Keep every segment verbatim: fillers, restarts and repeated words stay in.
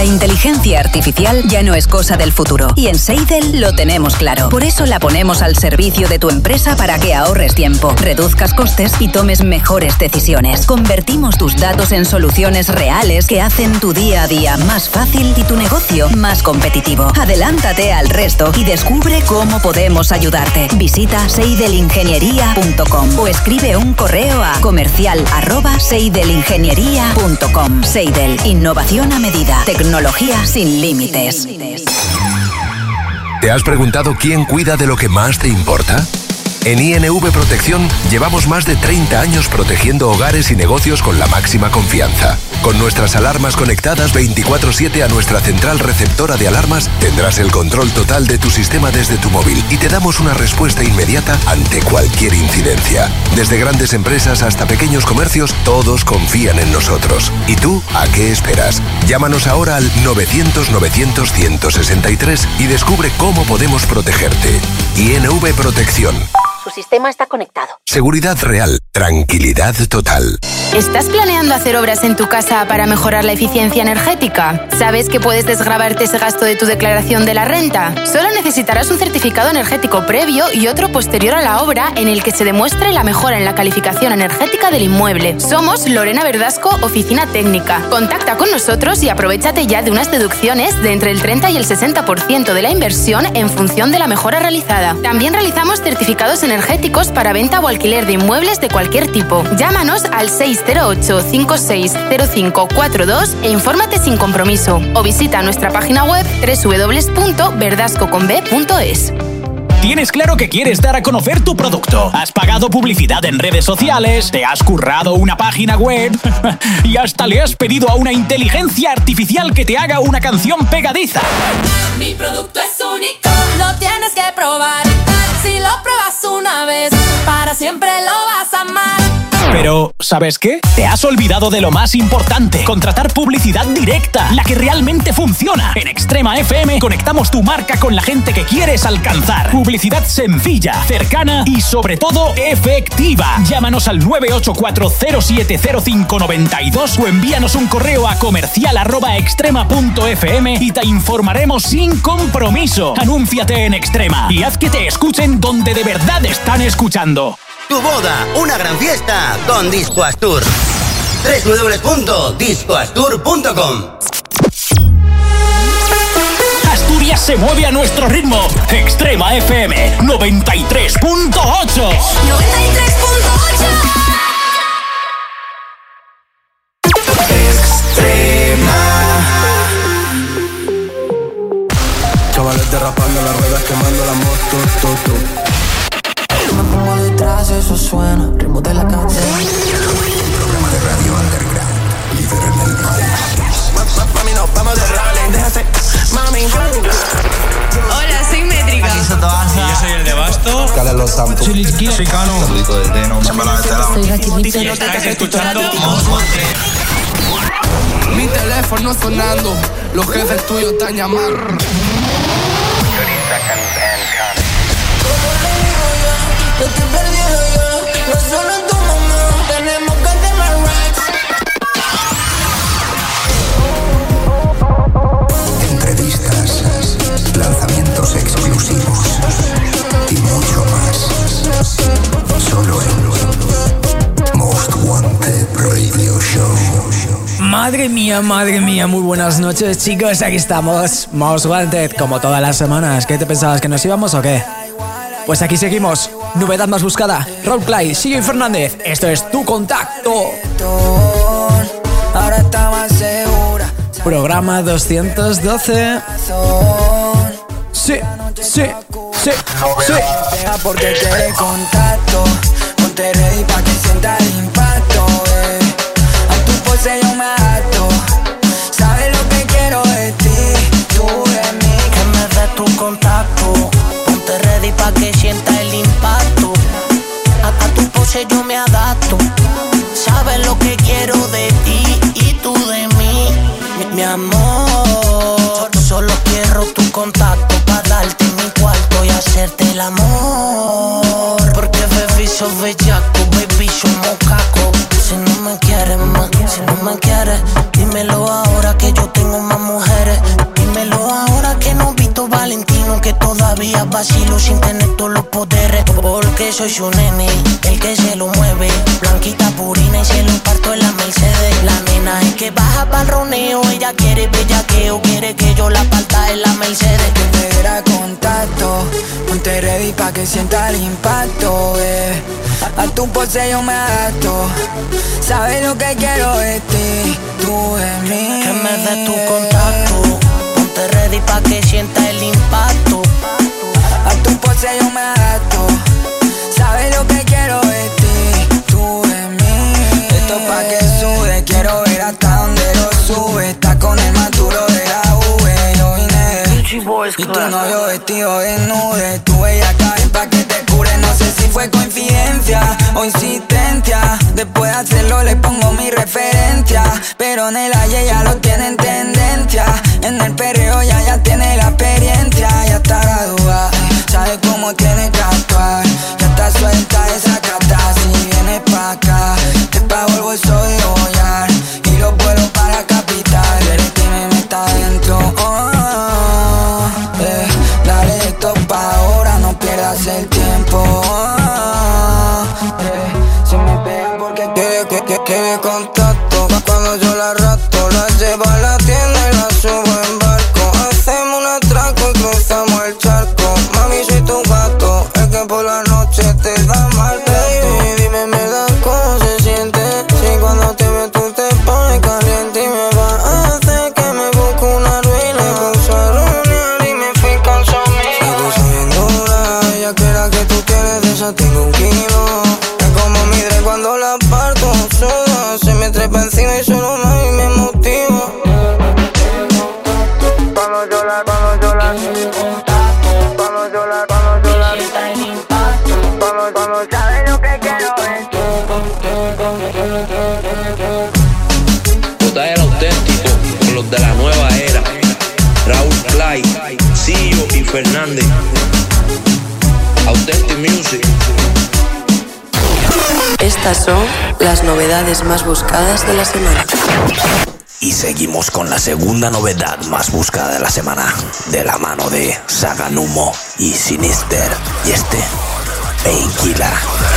inteligencia artificial ya no es cosa del futuro y en Seidel lo tenemos claro. Por eso la ponemos al servicio de tu empresa para que ahorres tiempo, reduzcas costes y tomes mejores decisiones. Convertimos tus datos en soluciones reales que hacen tu día a día más fácil y tu negocio más competitivo. Adelántate al resto y descubre cómo podemos ayudarte. Visita seidelingeniería punto com o escribe un correo a comercial arroba seidelingeniería punto com. Seidel, innovación a medida, tecnología sin límites. ¿Te has preguntado quién cuida de lo que más te importa? En I N V Protección llevamos más de treinta años protegiendo hogares y negocios con la máxima confianza. Con nuestras alarmas conectadas veinticuatro siete a nuestra central receptora de alarmas, tendrás el control total de tu sistema desde tu móvil y te damos una respuesta inmediata ante cualquier incidencia. Desde grandes empresas hasta pequeños comercios, todos confían en nosotros. ¿Y tú, a qué esperas? Llámanos ahora al novecientos novecientos ciento sesenta y tres y descubre cómo podemos protegerte. I N V Protección. Su sistema está conectado. Seguridad real, tranquilidad total. ¿Estás planeando hacer obras en tu casa para mejorar la eficiencia energética? ¿Sabes que puedes desgravarte ese gasto de tu declaración de la renta? Solo necesitarás un certificado energético previo y otro posterior a la obra en el que se demuestre la mejora en la calificación energética del inmueble. Somos Lorena Verdasco, Oficina Técnica. Contacta con nosotros y aprovéchate ya de unas deducciones de entre el treinta y el sesenta por ciento de la inversión en función de la mejora realizada. También realizamos certificados energéticos para venta o alquiler de inmuebles de cualquier tipo. Llámanos al seis cero ocho, cinco seis cero cinco cuatro dos e infórmate sin compromiso. O visita nuestra página web doble u doble u doble u punto verdasco con b punto es. Tienes claro que quieres dar a conocer tu producto. Has pagado publicidad en redes sociales, te has currado una página web y hasta le has pedido a una inteligencia artificial que te haga una canción pegadiza. Mi producto es único, lo tienes que probar. Si lo pruebas una vez, para siempre lo vas a amar. Pero, ¿sabes qué? Te has olvidado de lo más importante. Contratar publicidad directa, la que realmente funciona. En Extrema F M conectamos tu marca con la gente que quieres alcanzar. Publicidad sencilla, cercana y sobre todo efectiva. Llámanos al nueve ocho cuatro cero siete cero cinco nueve dos o envíanos un correo a comercial arroba extrema punto f m y te informaremos sin compromiso. Anúnciate en Extrema y haz que te escuchen donde de verdad están escuchando. Tu boda, una gran fiesta con Disco Astur. doble u doble u doble u punto disco astur punto com. Asturias se mueve a nuestro ritmo. Extrema F M noventa y tres punto ocho. noventa y tres punto ocho. Extrema. Chavales derrapando las ruedas, quemando la moto, toto. Me pongo detrás, eso suena, ritmo de la calle. Programa de radio underground, líder en el país. Mami, nos vamos de rally, déjate, mami. Hola, soy Métrica. Aquí Sotoasa. Y yo soy el de Basto. Carlos Los Santos. Soy Cano. Saludito del Deno. Soy Raquel. Y estáis escuchando mi teléfono sonando, los jefes tuyos están llamando. Yo estoy perdido yo, no solo en tu mamá, tenemos que tener rights. Entrevistas, lanzamientos exclusivos y mucho más. Solo en Most Wanted Radio Show. Madre mía, madre mía, muy buenas noches, chicos, aquí estamos, Most Wanted, como todas las semanas. ¿Qué te pensabas, que nos íbamos o qué? Pues aquí seguimos. Novedad más buscada, Roleplay, Sillo y Fernández. Esto es Tu Contacto. Ahora está más segura. Programa doscientos doce. Sí, sí, sí, sí. Porque quiere contacto. Ponte ready pa' que sienta el impacto, eh. A tu pose yo me adapto. Sabes lo que quiero de ti, tú de mí. Que me des tu contacto. Ponte ready pa' que sienta el impacto. A, a tu pose yo me adapto. Sabes lo que quiero de ti y tú de mí. Mi, mi amor, solo quiero tu contacto pa' darte mi cuarto y hacerte el amor. Porque baby soy bellaco, baby somos caco. Si no me quieres más, si no me quieres, dímelo ahora que yo tengo más mujeres. días vacilo sin tener todos los poderes. Porque soy su nene, el que se lo mueve. Blanquita purina y se lo parto en la Mercedes. La nena es que baja pa'l roneo. Ella quiere bellaqueo, quiere que yo la parta en la Mercedes. Que me diera contacto, ponte ready pa' que sienta el impacto, eh. A tu pose yo me adapto. Sabes lo que quiero de ti, tú de mí. Que me des tu contacto, ponte ready pa' que sienta el impacto. A tu pose yo me adapto. Sabes lo que quiero de ti, tú de mí. Esto pa' que sube, quiero ver hasta donde lo sube. Está con el más duro de la V, yo vine. Y tu novio vestido de nude. Tu bella cae pa' que te cure. No sé si fue coincidencia o insistencia. Después de hacerlo le pongo mi referencia. Pero en el ayer ya lo tiene en tendencia. En el perreo ya ya tiene la experiencia. Ya está graduada, sabe cómo tiene que actuar. Ya está suelta esa cata. Si vienes pa' acá, te pago el bolso de Goyar y los vuelos para capital. Eres que me meta adentro, oh, eh, dale esto pa' ahora, no pierdas el tiempo, oh, eh, si me pega porque quiere que, que, que me contacto. Cuando yo la rato, la llevo a la tienda y la subo en barco. Hacemos un atraco y cruzamos el charco. Mami, soy tu gato, es que por la noche te da mal, baby. Dime, me da cómo se siente. Si cuando te veo tú te pones caliente y me vas a hacer que me busque una ruina. Me puso a ruinar y me fui con su amigo. Si tú soy bien dura, ella quiera que tú quieres, de esa tengo un kilo. Es como mi dre cuando la parto, suda. Se me trepa encima y solo mami me motiva. Cuando yo la, cuando yo la Cuando yo la, cuando yo la Cuando, cuando sabes lo que quiero es J R auténtico con los de la nueva era. Raúl Clay, Sillo y Fernández. Authentic Music. Estas son las novedades más buscadas de la semana. Y seguimos con la segunda novedad más buscada de la semana, de la mano de Saganumo y Sinister. Y este, Painkiller.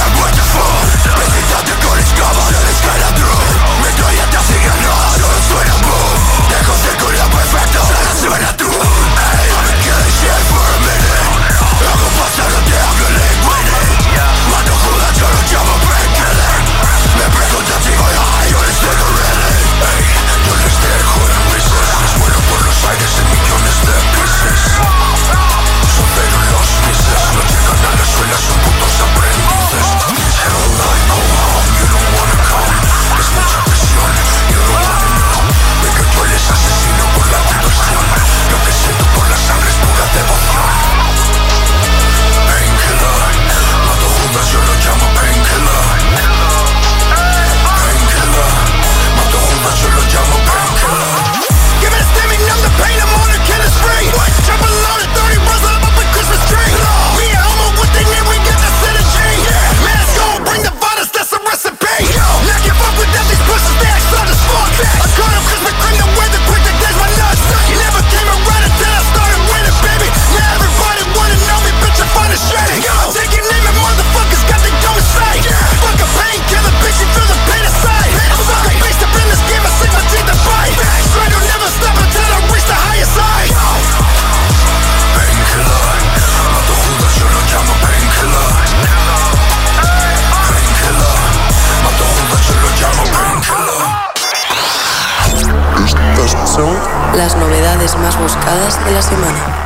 Las novedades más buscadas de la semana.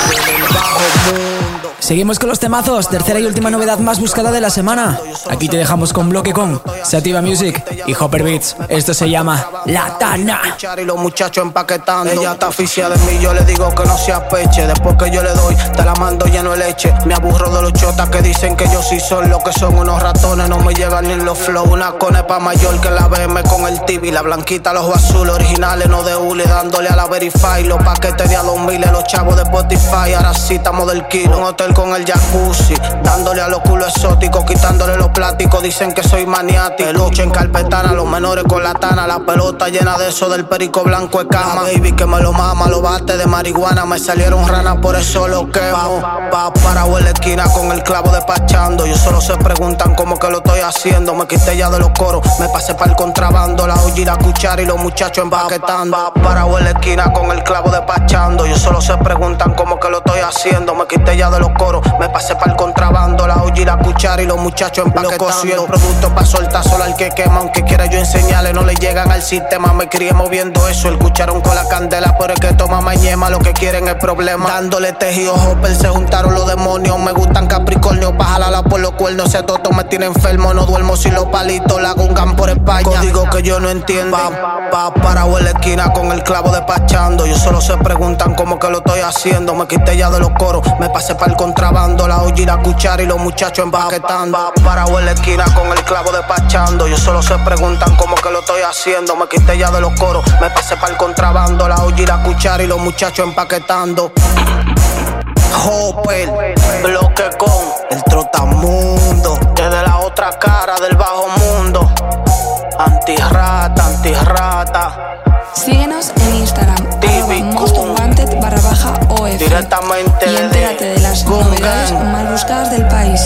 Seguimos con los temazos, tercera y última novedad más buscada de la semana. Aquí te dejamos con Bloque Con, Sativa Music y Hopper Beats. Esto se llama La Tana. Y los muchachos empaquetando. Ella está aficia de mí, yo le digo que no se apeche. Después que yo le doy, te la mando lleno de leche. Me aburro de los chotas que dicen que yo sí son lo que son unos ratones. No me llegan ni los flow. Una conepa mayor que la B M con el T V. La blanquita, los azules originales, no de hule. Dándole a la Verify, los paquetes de a dos mil. Los chavos de Spotify, ahora sí estamos del kilo. Un hotel con el jacuzzi, dándole a los culos exóticos, quitándole los plásticos. Dicen que soy maniático. Peluche en carpetana, los menores con la tana. La pelota llena de eso del perico blanco de cama. Baby que me lo mama, lo bate de marihuana. Me salieron ranas, por eso lo quemo. Pa, pa parado en la esquina con el clavo despachando. Yo solo se preguntan cómo que lo estoy haciendo. Me quité ya de los coros, me pasé para el contrabando. La olla y la cuchara y los muchachos empaquetando. Pa, parado en la esquina con el clavo despachando. Yo solo se preguntan cómo que lo estoy haciendo. Me quité ya de los coros, me pasé para el contrabando. La olla y la cuchara y los muchachos empaquetando. Y el producto pa' soltar solo al que quema. Aunque quiera yo enseñarle, no le llegan al sistema. Me crié moviendo eso, el cucharón con la candela. Pero es que toma mañema, lo que quieren es problema. Dándole tejido hopper, se juntaron los demonios. Me gustan Capricornio, pa' jalarla por los cuernos. Ese toto me tiene enfermo, no duermo sin los palitos. La gungan por España, código que yo no entiendo. Pa, pa, parado en la esquina con el clavo despachando. Yo solo se preguntan cómo que lo estoy haciendo. Me quité ya de los coros, me pasé para el contrabando. La olla y la cuchara y los muchachos empaquetando. Pa, parado en la esquina con el clavo despachando. Yo solo se preguntan cómo que lo estoy haciendo. Me quité ya de los coros, me pasé para el contrabando. La olla y la cuchara y los muchachos empaquetando. Hopper, bloque con el trotamundo. Desde la otra cara del bajo mundo. Antirrata, antirrata. Síguenos en Instagram, arroba Most Wanted barra baja O F. Directamente y entérate de las novedades más buscadas del país.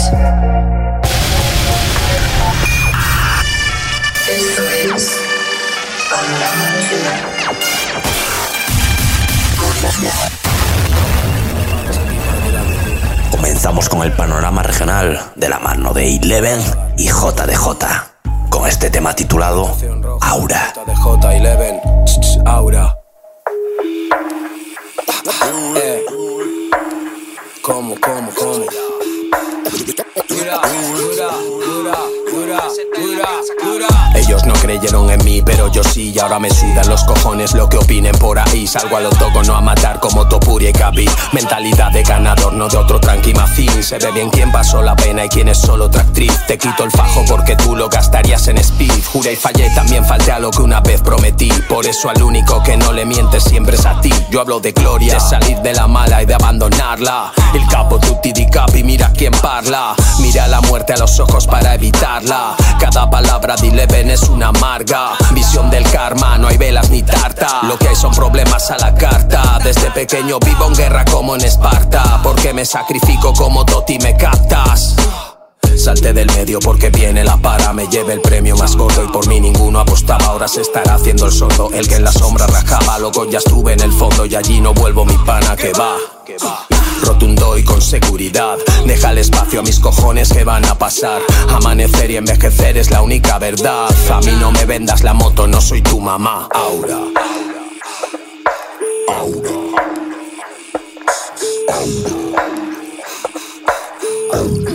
Esto es Comenzamos con el panorama regional de la mano de Eleven y J D J, con este tema titulado Aura. J D J Eleven, Aura. Eh. ¿Cómo, cómo, cómo? Dura, dura, dura, dura, dura, dura. Ellos no creyeron en mí, pero yo sí. Y ahora me sudan los cojones lo que opinen por ahí. Salgo a lo toco, no a matar como Topuria y Capi. Mentalidad de ganador, no de otro tranqui macín. Se ve bien quién pasó la pena y quién es solo otra actriz. Te quito el fajo porque tú lo gastarías en speed. Juré y fallé, también falté a lo que una vez prometí. Por eso al único que no le mientes siempre es a ti. Yo hablo de gloria, de salir de la mala y de abandonarla. El capo tutti di capi, mira quién parla. Mira la muerte a los ojos para evitarla. Cada palabra de Eleven es una amarga visión del karma, no hay velas ni tarta. Lo que hay son problemas a la carta. Desde pequeño vivo en guerra como en Esparta. Porque me sacrifico como Totti, me captas. Salté del medio porque viene la para. Me lleve el premio más gordo y por mí ninguno apostaba. Ahora se estará haciendo el sordo, el que en la sombra rajaba. Loco, ya estuve en el fondo y allí no vuelvo, mi pana, que va. Rotundo y con seguridad. Deja el espacio a mis cojones que van a pasar. Amanecer y envejecer es la única verdad. A mí no me vendas la moto, no soy tu mamá. Aura. Aura. Aura. Aura.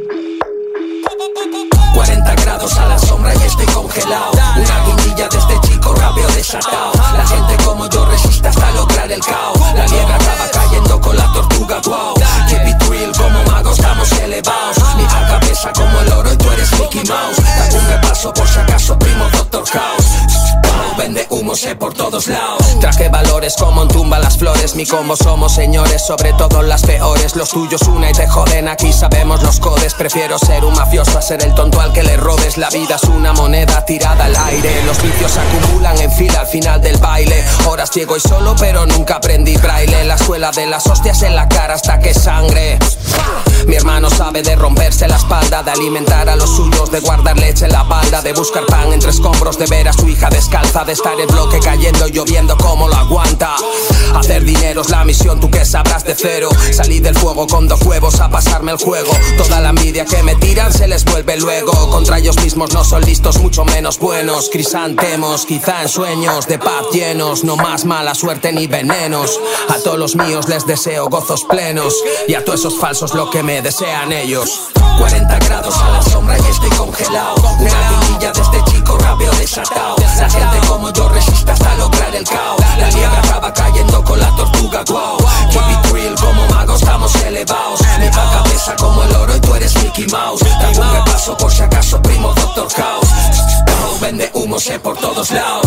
cuarenta grados a la sombra y estoy congelado. Una guindilla de este chico rapeo desatado. La gente como yo resiste hasta lograr el caos. La liebre acaba cayendo con la tortuga, wow. Keep it real, como magos estamos elevados. Mi cabeza como el oro y tú eres Mickey Mouse. Dame un repaso por si acaso, primo Doctor House. Vende humo, sé por todos lados. Traje valores como en tumba las flores. Mi combo somos señores, sobre todo las peores. Los tuyos una y te joden, aquí sabemos los codes. Prefiero ser un mafioso a ser el tonto al que le robes. La vida es una moneda tirada al aire. Los vicios se acumulan en fila al final del baile. Horas ciego y solo pero nunca aprendí braille. La escuela de las hostias en la cara hasta que sangre. Mi hermano sabe de romperse la espalda, de alimentar a los suyos, de guardar leche en la balda, de buscar pan entre escombros, de ver a su hija descalza, de estar el bloque cayendo y lloviendo como lo aguanta. Hacer dinero es la misión, tú que sabrás de cero. Salí del fuego con dos huevos a pasarme el juego. Toda la envidia que me tiran se les vuelve luego. Contra ellos mismos no son listos, mucho menos buenos. Crisantemos, quizá en sueños de paz llenos. No más mala suerte ni venenos. A todos los míos les deseo gozos plenos. Y a todos esos falsos lo que me desean ellos. cuarenta grados a la sombra y estoy congelado. Una guindilla de este chico rapeo desatado. La gente como yo resiste hasta lograr el caos. La liebre acaba cayendo con la tortuga, wow. Keep it real, como magos estamos elevados. Mi cabeza como el oro y tú eres Mickey Mouse. Dame un repaso por si acaso, primo Doctor House. Vende humo, sé por todos lados.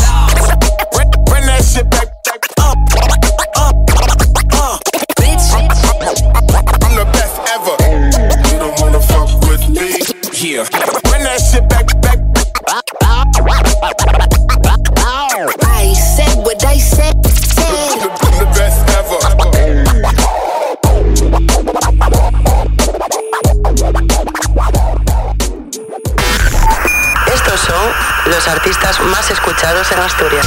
I'm the best ever. más escuchados en Asturias.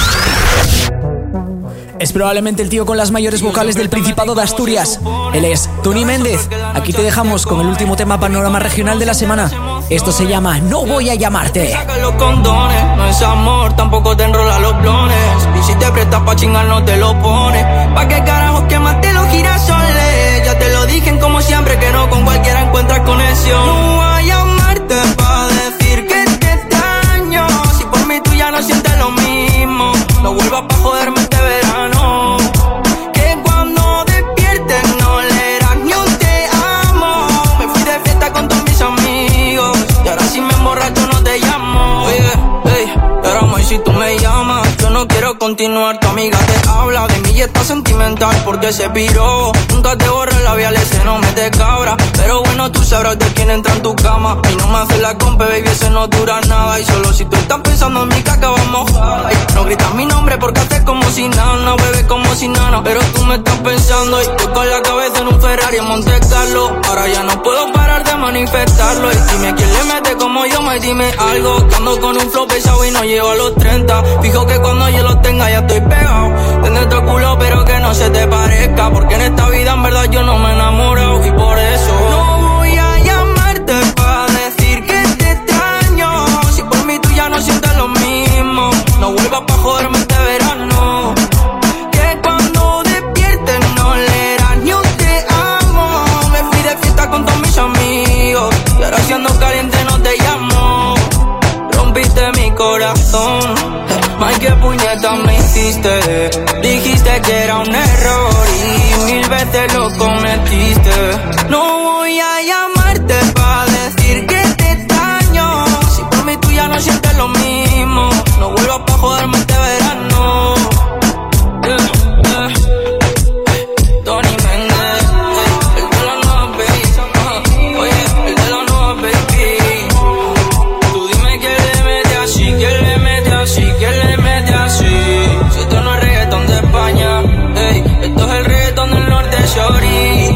Es probablemente el tío con las mayores vocales del Principado de Asturias. Él es Tony Méndez. Aquí te dejamos con el último tema panorama regional de la semana. Esto se llama No voy a llamarte. Saca los condones, no es amor, tampoco te enrola los blones. Y si te prestas pa' chingar no te lo pones. ¿Pa' qué carajo quemaste los girasoles? Ya te lo dije como siempre que no con cualquiera encuentras conexión. No voy a llamarte pa' decir que te extraño. Si por mí tú ya no sientes lo mismo. No vuelvas pa' joderme este verano. Que cuando despiertes no leerás ni un te amo. Me fui de fiesta con todos mis amigos y ahora si me emborracho no te llamo. Oye, hey, ahora muy si tú me llamas. Yo no quiero continuar, tu amiga te habla de mí y está sentimental porque se piró. Nunca te borra el labial, ese no mete cabra. Pero bueno, tú sabrás de quién entra en tu cama. Y no me haces la compa, baby, ese no dura nada. Y solo si tú estás pensando en mi caca vamos a... No gritas mi nombre porque haces como si nada, no bebes como si nada. Pero tú me estás pensando y yo con la cabeza en un Ferrari en Monte Carlo. Ahora ya no puedo parar de manifestarlo. Y dime quién le mete como yo, me dime algo. Que ando con un flow pesado y no llego a los treinta. Fijo que cuando yo lo tenga ya estoy pegado. Ten nuestro culo pero que no se te parezca. Porque en esta vida en verdad yo no me he enamorado. Y por eso no voy a llamarte pa' decir que te extraño. Si por mí tú ya no sientes lo mismo. No vuelvas pa' joderme este verano. Que cuando despiertes no leerás ni un te amo. Me fui de fiesta con todos mis amigos y ahora siendo caliente no te llamo. Rompiste mi corazón, ay qué puñeta me hiciste. Dijiste que era un error y mil veces lo cometiste. No voy a llamarte pa' decir que te extraño. Si por mí tú ya no sientes lo mismo. No vuelvas pa' joderme este verano. Yeah, yeah. Tony Méndez, el de la nueva baby. Oye, el de la nueva baby. Tú dime que le mete así, que le mete así, que le mete así. Si esto no es reggaetón de España, hey, esto es el reggaetón del norte, shorty.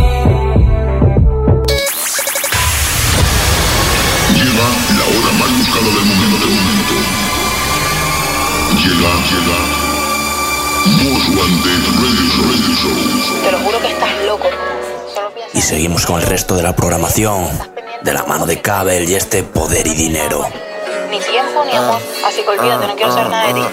Llega la hora más buscada del momento, del momento. Llega, llega Most Wanted Radio Show, Radio Show. Te lo juro que estás loco. Y seguimos con el resto de la programación de la mano de Cabel y este Poder y Dinero. Ni tiempo ni amor, así que olvídate, no quiero saber nada de ti.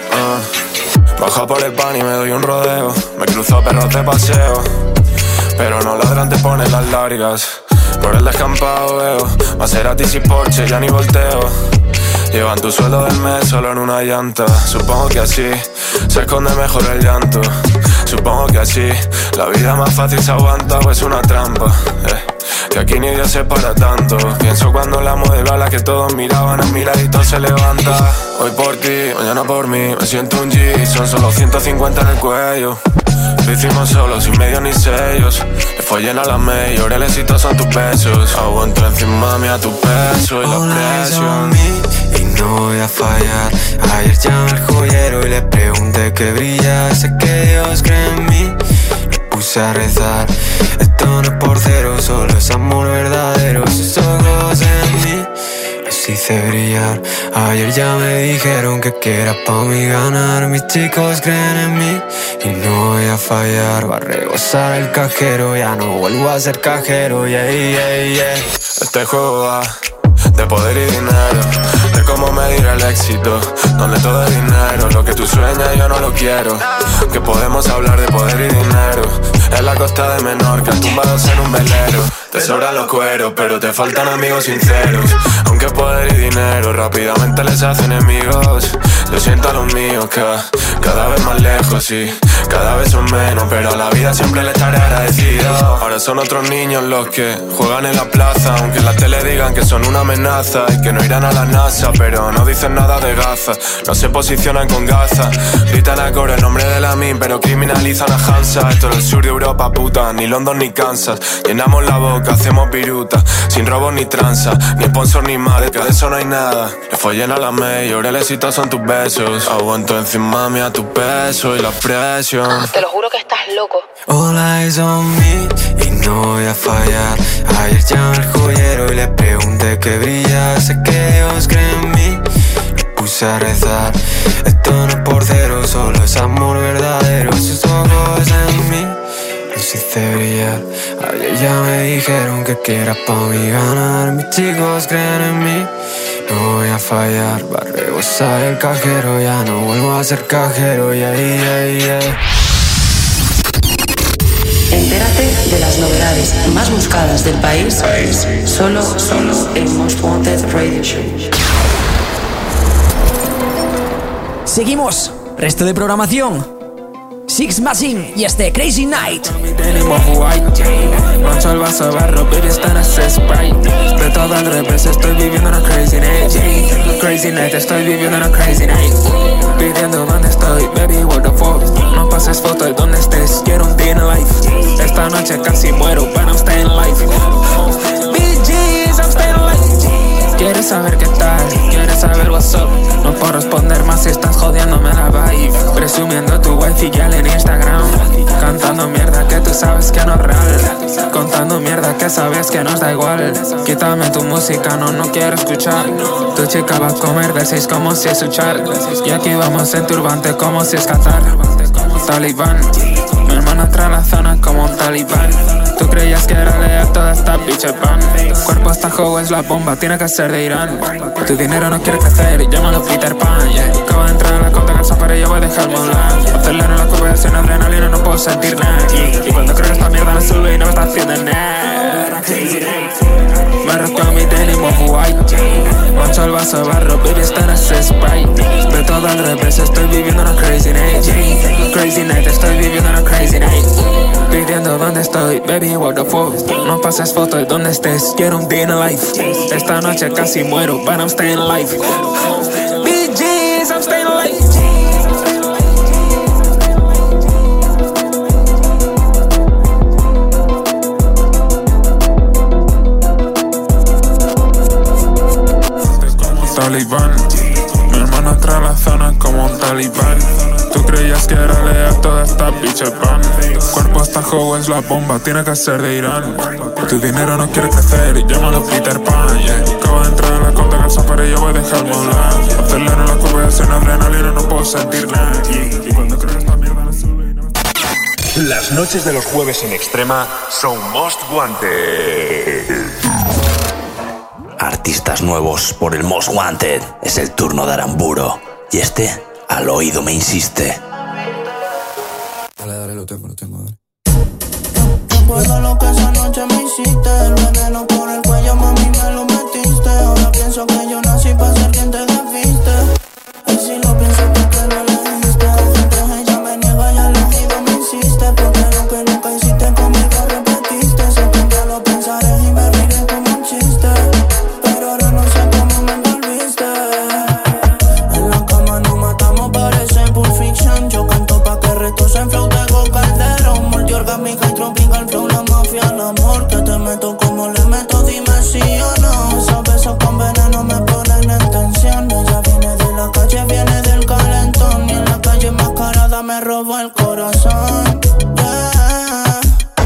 Baja por el pan y me doy un rodeo. Me cruzo perros de paseo, pero no ladran, te ponen las largas. Por el descampado veo Maserati y Porsche, ya ni volteo. Llevan tu sueldo del mes solo en una llanta. Supongo que así se esconde mejor el llanto. Supongo que así la vida más fácil se aguanta, pues una trampa, eh, que aquí ni Dios se para tanto. Pienso cuando la modelo a la que todos miraban a mi ladito se levanta. Hoy por ti, mañana por mí, me siento un G. Son solo ciento cincuenta en el cuello. Lo hicimos solo, sin medios ni sellos. Le fue llena la mayor, el éxito son tus besos. Aguanto encima mía tu peso y la presión. Y no voy a fallar. Ayer llamé al joyero y le pregunté que brilla. Sé que Dios cree en mí. Me puse a rezar. Esto no es por cero, solo es amor verdadero. Sus ojos en mí los hice brillar. Ayer ya me dijeron que quiera pa' mí ganar. Mis chicos creen en mí y no voy a fallar. Va a rebosar el cajero, ya no vuelvo a ser cajero. Yeah, yeah, yeah. Este juego va de poder y dinero, de cómo medir el éxito, donde todo es dinero. Lo que tú sueñas yo no lo quiero. Que podemos hablar de poder y dinero en la costa de Menorca, tumbados en un velero. Te sobran los cueros, pero te faltan amigos sinceros. Aunque poder y dinero rápidamente les hace enemigos. Yo siento a los míos que cada vez más lejos y cada vez son menos, pero a la vida siempre le estaré agradecido. Ahora son otros niños los que juegan en la plaza, aunque en la tele digan que son una amenaza y que no irán a la NASA, pero no dicen nada de Gaza. No se posicionan con Gaza, gritan a coro el nombre de la min, pero criminalizan a Hansa. Esto es el sur de Europa, puta, ni London ni Kansas. Llenamos la boca, hacemos viruta, sin robos ni tranza, ni sponsor ni madre, que de eso no hay nada. Le fue llena la mayor, el éxito son tus besos. Aguanto encima mía tu peso y la presión. Te lo juro que estás loco. All eyes on me y no voy a fallar. Ayer llamé al joyero y le pregunté que brilla. Sé que Dios cree en mí. Me puse a rezar. Ya me dijeron que quiera pa' mí ganar. Mis chicos creen en mí, no voy a fallar. Va a rebosar el cajero, ya no vuelvo a ser cajero. Yeah, yeah, yeah. Entérate de las novedades más buscadas del país, país. Solo, solo en Most Wanted Radio Show. Seguimos, resto de programación. Six Machine y este Crazy Night. Mancho el vaso de barro, baby, está en ese Sprite. De todo al revés, estoy viviendo una crazy night. Crazy night, estoy viviendo una crazy night. Pidiendo dónde estoy, baby, what the fuck. No pases foto de dónde estés, quiero un day in life. Esta noche casi muero, but I'm staying alive. B Gs, I'm staying alive. Quieres saber qué tal, quieres saber what's up. No puedo responder más si estás jodiéndome la vibe. Presumiendo tu wifi girl en Instagram. Cantando mierda que tú sabes que no es real. Contando mierda que sabes que nos da igual. Quítame tu música, no, no quiero escuchar. Tu chica va a comer de seis como si es su char. Y aquí vamos en turbante como si es Qatar. Talibán, mi hermana trae la zona como un talibán. Tú creías que era leal toda esta bitch pan. Cuerpo hasta juego es la bomba, tiene que ser de Irán. Tu dinero no quiere crecer, llámalo Peter Pan, yeah. Acabo de entrar a la conta calza, pero yo voy a dejarme hablar. Acelero la curva y sin adrenalina no puedo sentir nada. Y cuando creo que esta mierda la sube y no me está haciendo nada. Me rasco mi denim off-white. Mancho el vaso de barro, baby, está en ese Sprite. De todo al revés, estoy viviendo una crazy night. Crazy night, estoy viviendo una crazy night. Pidiendo dónde estoy, baby, what the fuck. No pases foto de dónde estés, quiero un day in life. Esta noche casi muero, but I'm staying alive. B Gs, I'm staying alive. Talibán, mi hermana trae la zona como un talibán. Tú creías que era leal toda esta bitch pan. Cuerpo hasta juego es la bomba, tiene que ser de Irán. Tu dinero no quiere crecer y llámalo Peter Pan, yeah. Acabo de entrar en la conta calza, pero yo voy a dejarme hablar. Acelero la curva y sin adrenalina no puedo sentir nada. Y cuando creo que esta mierda la sube y no me... Las noches de los jueves en Extrema son Most Wanted. Artistas nuevos por el Most Wanted. Es el turno de Aramburo. Y este, al oído me insiste. Dale, dale, lo tengo, lo tengo, dale. Recuerdo lo que esa noche me hiciste. El veneno por el cuello, mami, me lo metiste. Ahora pienso que yo nací para ser quien te desviste. Y si lo pienso, porque lo elegiste. Mientras ella me niega y al oído me insiste. Porque lo que nunca hiciste conmigo repetiste. Sé que un día lo pensaré y me riré como un chiste. Pero ahora no sé cómo me envolviste. En la cama nos matamos, parece Pulp Fiction. Yo canto pa' que retos en flow de Go Calderón. Multiorgámica y tropical flow, la mafia, el amor. Que te meto como le meto, dime si o no. Esos besos con veneno me ponen en tensión. Ella viene de la calle, viene del calentón. Y en la calle enmascarada me robó el corazón, yeah.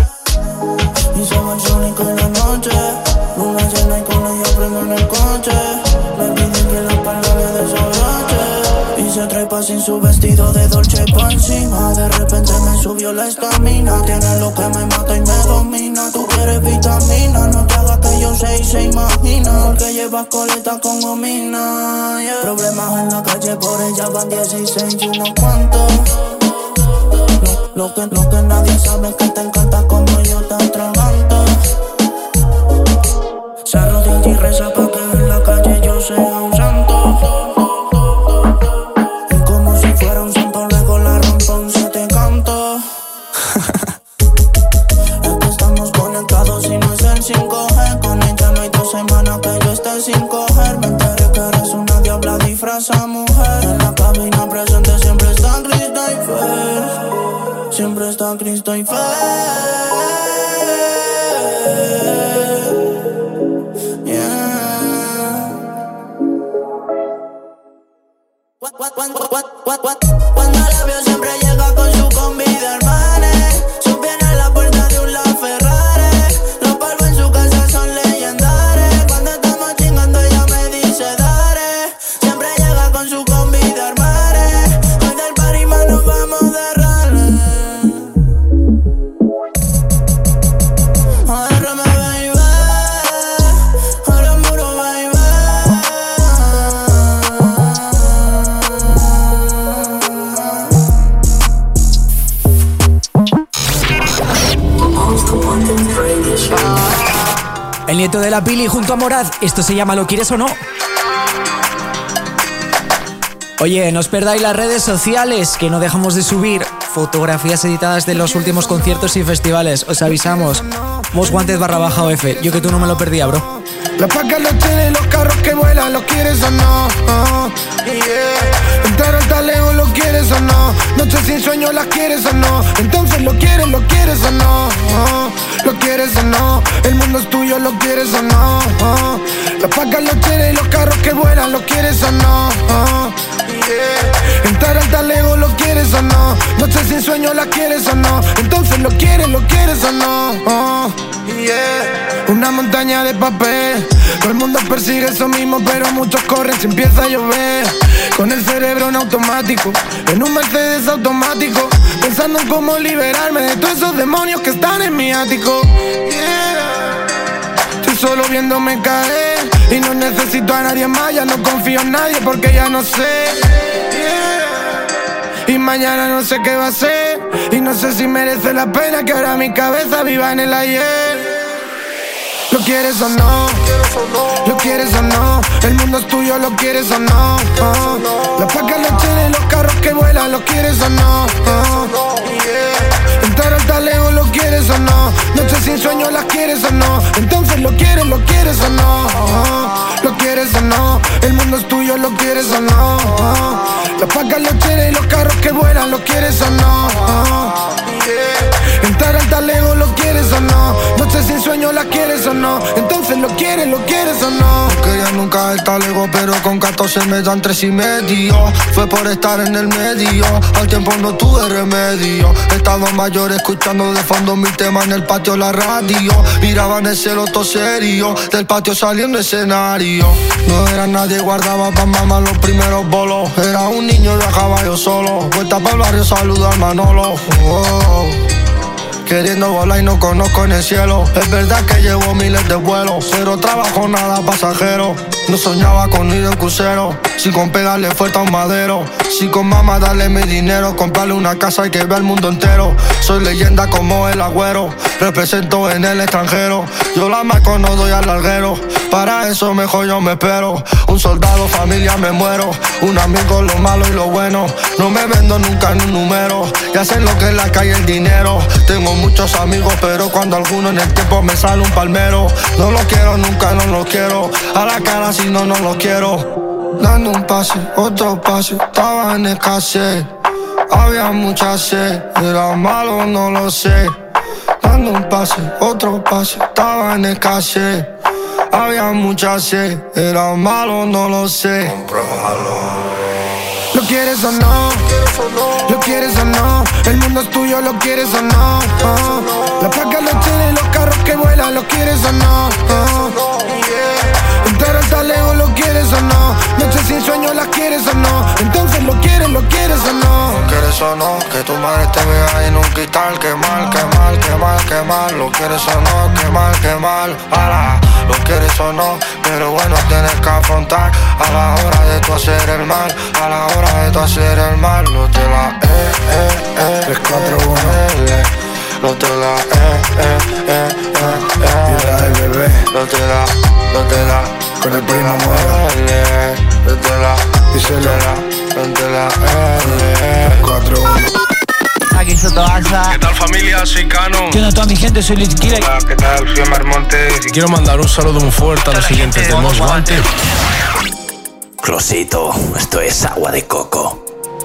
Y se va el sol y cae la noche. Luna llena y con ella prendo en el coche. Me piden que la espalda le desabroche. Y se trepa sin su vestido de Dolce pa' encima. De repente me subió la estamina. Tiene lo que me mata y me domina. Tú quieres vitamina, no te hagas que yo sé y se imagina. Porque llevas coleta con gomina, yeah. Problemas en la calle, por ella van dieciséis y unos cuantos. Lo, lo, que, lo que nadie sabe es que te encanta como yo te atraganto. Se arrodilla y reza pa' que en la calle yo sea un santo. Y como si fuera un santo luego la rompo un siete canto. Es que estamos conectados y no es el cinco G. Con ella no hay dos semanas que yo esté sin coger. Me enteré que eres una diabla disfraza mujer. En la cabina presente siempre está Cristo y Fer. Siempre está Cristo y Fer. Cuando la veo siempre llega con su combi de hermanes. Subviene a la puerta de un LaFerrari. Los polvos en su casa son legendarios. Cuando estamos chingando ella me dice dare. Siempre llega con su combi de hermanes. Hoy del party más nos vamos de rally. el nieto de la Pili junto a Morad. Esto se llama ¿Lo quieres o no? Oye, no os perdáis las redes sociales, que no dejamos de subir fotografías editadas de los últimos conciertos y festivales. Os avisamos. Most Wanted barra baja O F. Yo que tú no me lo perdía, bro. Las pacas, los teles, los carros que vuelan, ¿lo quieres o no? Oh, yeah. Entrar al talego, ¿lo quieres o no? Noches sin sueño, ¿las quieres o no? Entonces ¿lo quieres, lo quieres o no? Oh, ¿lo quieres o no? El mundo es tuyo, ¿lo quieres o no? Oh, las pacas, los teles, los carros que vuelan, ¿lo quieres o no? Oh, yeah. Entrar al talego, ¿lo quieres o no? Noches sin sueño, ¿las quieres o no? Entonces ¿lo quieres, lo quieres o no? Oh, yeah. Una montaña de papel, todo el mundo persigue eso mismo, pero muchos corren si empieza a llover. Con el cerebro en automático, en un Mercedes automático, pensando en cómo liberarme de todos esos demonios que están en mi ático. Yeah. Estoy solo viéndome caer y no necesito a nadie más, ya no confío en nadie porque ya no sé. Yeah. Y mañana no sé qué va a ser, y no sé si merece la pena que ahora mi cabeza viva en el ayer. ¿Lo quieres o no? ¿Lo quieres o no? El mundo es tuyo, ¿lo quieres o no? Oh. Las pacas, los cheles, los carros que vuelan, ¿lo quieres o no? Oh. Yeah. Entrar al talego, ¿lo quieres o no? Noches sin sueño, ¿las quieres o no? Entonces ¿lo quieres, lo quieres o no? Oh. ¿Lo quieres o no? El mundo es tuyo, ¿lo quieres o no? Oh. Las pacas, los cheles, los carros que vuelan, ¿lo quieres o no? Oh. Yeah. Entrar al talego, ¿lo quieres o no? Noches sin sueño, ¿la quieres o no? Entonces ¿lo quieres, lo quieres o no? No quería nunca el talego, pero con catorce me dan tres y medio. Fue por estar en el medio, al tiempo no tuve remedio. Estaba mayor escuchando de fondo mi tema en el patio la radio. Miraban el cielo todo serio, del patio saliendo escenario. No era nadie, guardaba pa' mamá los primeros bolos. Era un niño y viajaba yo solo. Vuelta para el barrio, saludo al Manolo. Oh. Queriendo volar y no conozco en el cielo. Es verdad que llevo miles de vuelos, pero trabajo nada pasajero. No soñaba con ir de crucero, sin con pegarle fuerte a un madero. Sin con mamá darle mi dinero, comprarle una casa y que vea el mundo entero. Soy leyenda como el Agüero, represento en el extranjero. Yo la marco, no doy al larguero, para eso mejor yo me espero. Un soldado, familia, me muero. Un amigo, lo malo y lo bueno. No me vendo nunca en un número, ya sé lo que es la calle, el dinero. Tengo muchos amigos, pero cuando alguno en el tiempo me sale un palmero. No lo quiero, nunca no lo quiero. A la cara si no, no lo quiero. Dando un pase, otro pase, estaba en escasez. Había mucha sed, era malo, no lo sé. Dando un pase, otro pase, estaba en escasez. Había mucha sed, era malo, no lo sé. ¿Lo quieres o no? ¿Lo quieres o no? El mundo es tuyo, ¿lo quieres o no? Oh. La placa, los cheles, los carros que vuelan, ¿lo quieres o no? Oh. Yeah. Entrar al talego, ¿lo quieres o no? Noches sin sueño, ¿las quieres o no? Entonces ¿lo quieres, lo quieres o no? ¿Lo quieres o no? Que tu madre te vea en un cristal. Qué mal, qué mal, qué mal, qué mal. ¿Lo quieres o no? Qué mal, qué mal. Para, ¿lo quieres o no? Pero bueno, tienes que afrontar a la hora de tu hacer el mal. A la hora de tu hacer el mal. Lo te la eh, eh, eh. tres, cuatro, uno. Lo te la eh, eh, eh, eh, eh. Y la del bebé. Lo te la, lo te la. Con el primo Mora. Lo te la, díselo. Lo te la eh, tres, cuatro, uno. Aquí Sotoasa. ¿Qué tal, familia? Soy Cano. ¿Qué onda toda mi gente? Soy Litkila. Hola, ¿qué tal? Soy Omar Montes. Y quiero mandar un saludo muy fuerte a los siguientes de Most Wanted. Closito, esto es agua de coco.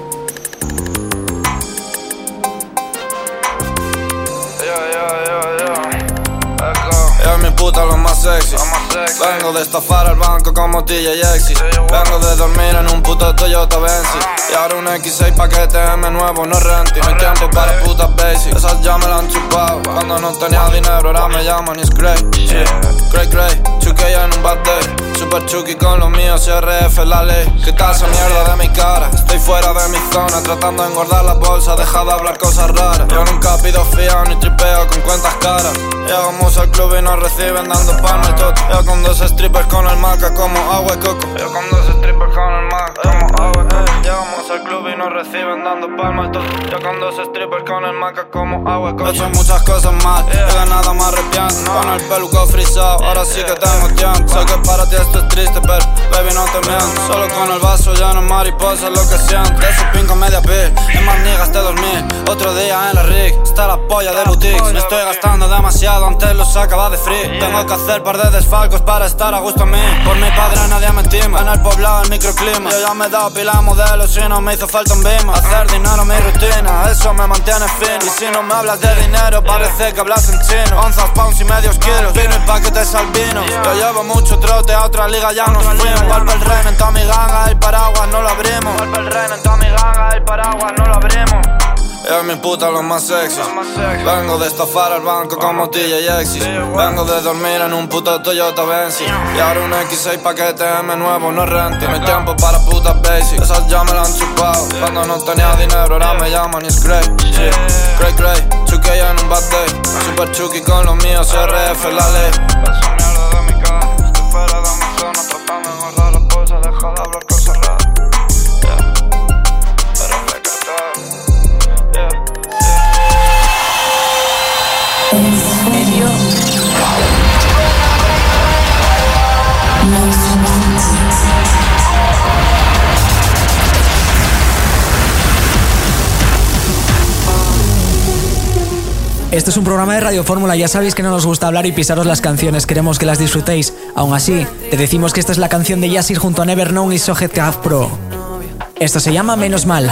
Ella es mi puta, lo más sexy. Vengo de estafar al banco como T J X. Vengo de dormir en un puto Toyota Benzi. Y ahora un equis seis paquete M nuevo, no renti. No hay tiempo para putas basic. Esas ya me la han chupado. Cuando no tenía dinero ahora me llaman y es Cray, yeah. Cray, Cray, two K en un bad day. Su Super Chucky con los míos, C R F la ley. Quita esa mierda de mi cara, estoy fuera de mi zona, tratando de engordar la bolsa, deja de hablar cosas raras. Yo nunca pido fiado ni tripeo con cuentas caras. Llegamos al club y nos reciben dando palmas y toto. Yo con dos strippers con el maca como agua y coco. Yo con dos strippers con el maca como agua y coco. Llegamos al club y nos reciben dando palmas y toto. Yo con dos strippers con el maca como agua y coco. He hecho muchas cosas mal, yeah. De nada me arrepiento. Con el peluco frisado, ahora sí que tengo tiempo. Sé que para ti esto es triste, pero baby no te miento. Solo con el vaso lleno de mariposas lo que siento. De su pinco media pill, en más niggas te dormí. Otro día en la rig, está la polla de boutiques. Me estoy gastando demasiado, antes los sacaba de free. Tengo que hacer par de desfalcos para estar a gusto a mí. Por mi padre nadie me estima, en el poblado el microclima. Yo ya me he dado pila de modelos y no me hizo falta un bima. Hacer dinero mi rutina, eso me mantiene fin. Y si no me hablas de dinero, parece que hablas en chino. Onzas, pounds y medios kilos, vino y paquetes albinos. Yo llevo mucho trote, a otra liga ya nos fuimos. Golpe el rey en toda mi ganga, el paraguas no lo abrimos. Golpe el rey en toda mi ganga, el paraguas no lo abrimos. Yo y mi puta los más sexy. Vengo de estafar al banco como T J X. Vengo de dormir en un puto Toyota Benzi. Y ahora un equis seis paquete M nuevo no rente. Mi tiempo para putas basic, esas ya me la han chupado. Cuando no tenía dinero ahora me llaman y es Cray, sí. Cray Cray, Chucky en un bad day. Super Chucky con los míos, C R F la ley. Esa mierda de mi cara, estoy fuera de mi zona, tratando de engordar la bolsa, deja de hablar cosas raras. Esto es un programa de Radio Fórmula, ya sabéis que no nos gusta hablar y pisaros las canciones, queremos que las disfrutéis. Aún así, te decimos que esta es la canción de Yassir junto a Neverknown y Sojet Caf Pro. Esto se llama Menos Mal.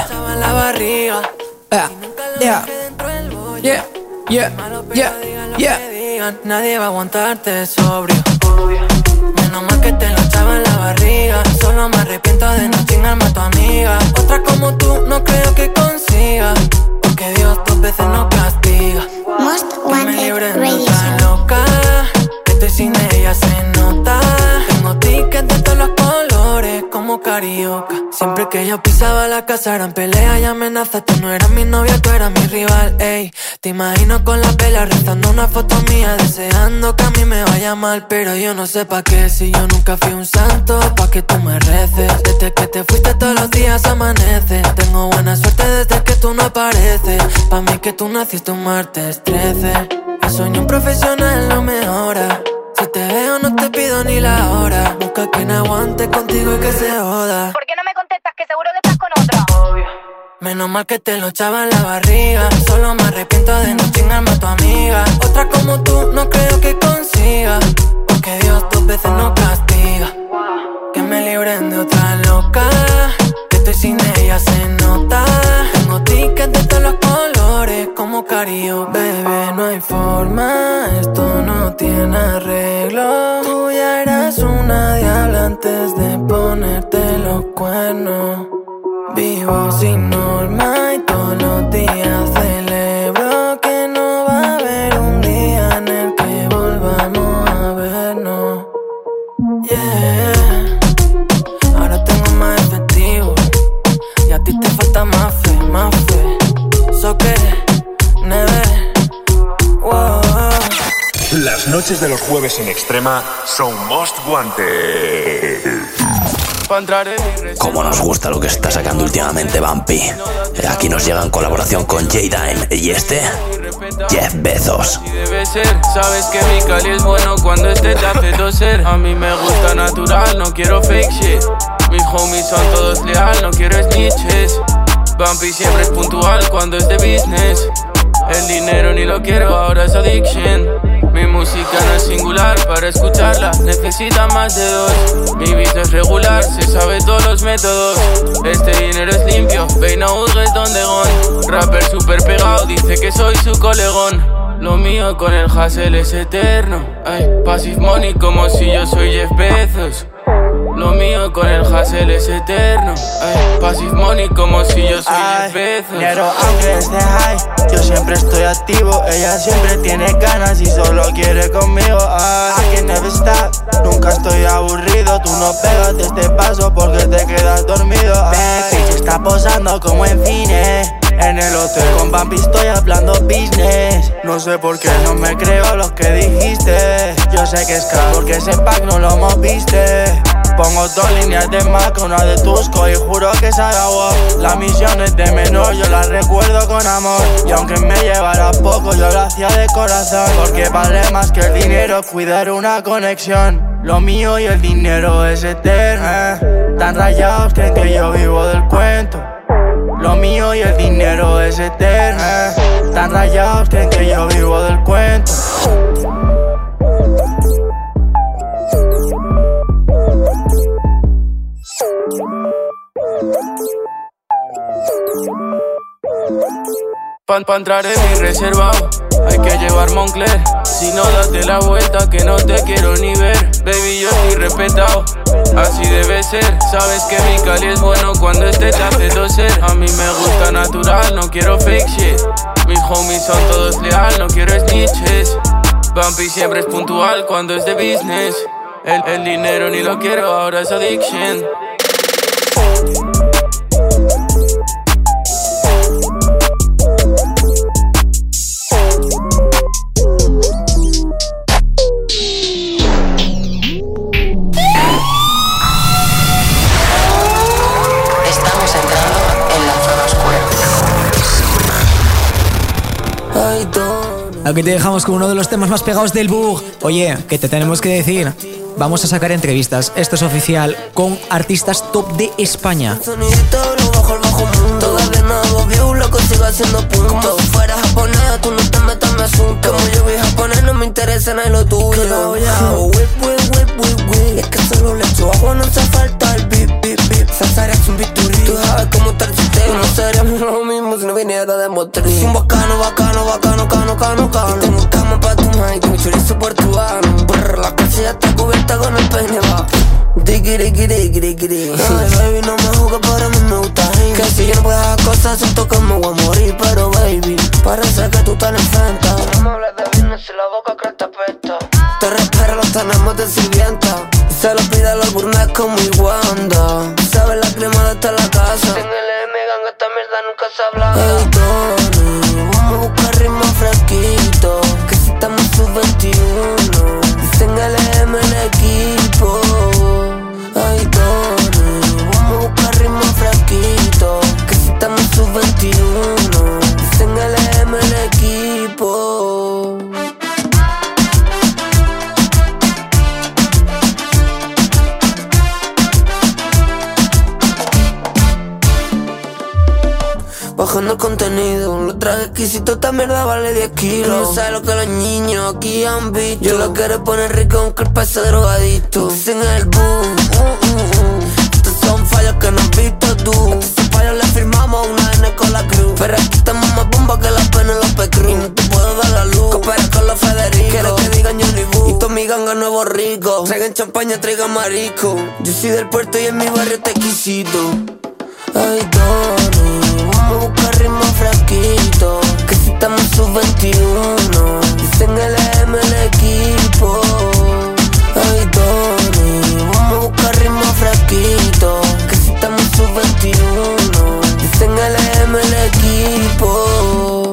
Yeah, yeah, yeah, yeah, yeah, yeah. Nadie va a aguantarte sobrio. Menos mal que te lo echaba en la barriga. Solo me arrepiento de no chingarme a tu amiga. Otra como tú no creo que consiga, porque Dios dos veces no castiga. Most que me libre de otra loca, que estoy sin ella se nota. Tengo tickets de todos los colores como carioca. Siempre que yo pisaba la casa eran peleas y amenazas. Tú no eras mi novia, tú eras mi rival, ey. Te imagino con la pela rezando una foto mía, deseando que a mí me vaya mal. Pero yo no sé pa' qué, si yo nunca fui un santo, pa' que tú me reces. Desde que te fuiste todos los días amanece. Tengo buena suerte desde que tú no apareces. Pa' mí que tú naciste un martes trece. El sueño un profesional no mejora. Si te veo no te pido ni la hora. Busca quien aguante contigo y que se joda. ¿Por qué no me contestas que seguro que estás con otra? Obvio. Menos mal que te lo echaba en la barriga. Solo me arrepiento de no chingarme a tu amiga. Otra como tú no creo que consiga, porque Dios dos veces no castiga. Que me libren de otra loca, que estoy sin ella se nota. Tengo tickets de todos los colores como carioca. Bebé, no hay forma, esto no tiene arreglo. Tú ya eras una diabla antes de ponerte los cuernos. Vivo sin norma y todos los días celebro que no va a haber un día en el que volvamos a vernos. Yeah, ahora tengo más efectivo y a ti te falta más fe, más fe. So que, never, wow. Las noches de los jueves en Extrema son Most Wanted. Como nos gusta lo que está sacando últimamente Bumpy. Aquí nos llega en colaboración con J-Dime y este, Jeff Bezos. Debe ser, sabes que mi cali es bueno cuando este te hace toser. A mí me gusta natural, no quiero fake shit. Mis homies son todos leal, no quiero snitches. Bumpy siempre es puntual cuando es de business. El dinero ni lo quiero, ahora es addiction. Mi música no es singular, para escucharla necesita más de dos. Mi beat es regular, se sabe todos los métodos. Este dinero es limpio, ve no juzgues donde gon. Rapper super pegado, dice que soy su colegón. Lo mío con el hustle es eterno. Ay, passive money como si yo soy Jeff Bezos. Lo mío con el hustle es eterno. Ay, passive money como si yo soy Jeff Bezos. Dinero aunque esté high, yo siempre estoy activo. Ella siempre tiene ganas y solo quiere conmigo. Ay, I can never stop, nunca estoy aburrido. Tú todo como en cine. En el hotel con Bambi estoy hablando business. No sé por qué no me creo lo que dijiste. Yo sé que es caro porque ese pack no lo moviste. Pongo dos líneas de Mac, una de Tusco y juro que se acabó. La misión es de menor, yo la recuerdo con amor. Y aunque me llevara poco, yo lo hacía de corazón. Porque vale más que el dinero cuidar una conexión. Lo mío y el dinero es eterno. eh. Tan rayados creen que yo vivo del cuento. Lo mío y el dinero es eterno. eh. Tan rayados creen que yo vivo del cuento. Pa, pa entrar en mi reservado hay que llevar Moncler. Si no, date la vuelta que no te quiero ni ver. Baby, yo estoy respetado, así debe ser. Sabes que mi Cali es bueno cuando este te hace toser. A mí me gusta natural, no quiero fake shit. Mis homies son todos leal, no quiero snitches. Bumpy siempre es puntual cuando es de business. El, el dinero ni lo quiero, ahora es addiction. Aquí te dejamos con uno de los temas más pegados del bug. Oye, que te tenemos que decir, vamos a sacar entrevistas, esto es oficial, con artistas top de España. Todavía no hago view, loco, sigo haciendo punto. Como si fuera japonés, tú no te metas en mi asunto. Como yo vi japonés, no me interesa nada lo tuyo. Hago whip, whip, whip, whip, whip. Es que solo le echo agua, no hace falta el beep, beep, beep. César es un bituri. Tú sabes cómo está el sistema. No seríamos lo mismo si no viniera de Montreal. Es un bacano, bacano, bacano, cano, cano, cano. Y tengo cama pa' tu mic, tengo chorizo portuano. Brr, la casa ya está cubierta con el peine va. Diggy, diggy, diggy, diggy, diggy. Ay, baby, no me juzgues, pero a mí me gusta ir. Que si yo no puedo hacer cosas, siento que me voy a morir. Pero baby, parece que tú estás en frente. No me hables de business y la boca que te apesta. Te respiro, los tenemos de sirvienta. Y se lo pide a los burnes como Wanda. Sabes la clima de esta la casa. Sin el M, gang, esta mierda nunca se habla. Hey, Tony, vamos a buscar ritmo fresquito. Que si estamos sub veintiuno. Dicen el M el equipo. Ay, Tony, vamos a buscar ritmo fresquito. Que si estamos sub veintiuno. Dicen el M el equipo. Bajando el contenido, lo traje exquisito, esta mierda vale diez kilos. No sabes lo que los niños aquí han visto. Yo lo quiero poner rico aunque el peso drogadito. Dicen el boom, uh, uh, uh. Estos son fallos que no has visto tú. Estos fallos le firmamos una N con la cruz. Pero aquí estamos más bomba que la pena en los P-Cruz. Y no te puedo dar la luz, coopera con los Federico. Quiero que digan Johnny Boo. Y todos mi ganga nuevo rico. Traigan champaña, traigan marisco. Yo soy del puerto y en mi barrio te exquisito. Ay, Tony, vamos a buscar ritmo fresquito. Que si estamos sub veintiuno. Dicen el M el equipo. Ay, Tony, vamos a buscar ritmo fresquito. Que si estamos sub veintiuno. Dicen el M el equipo.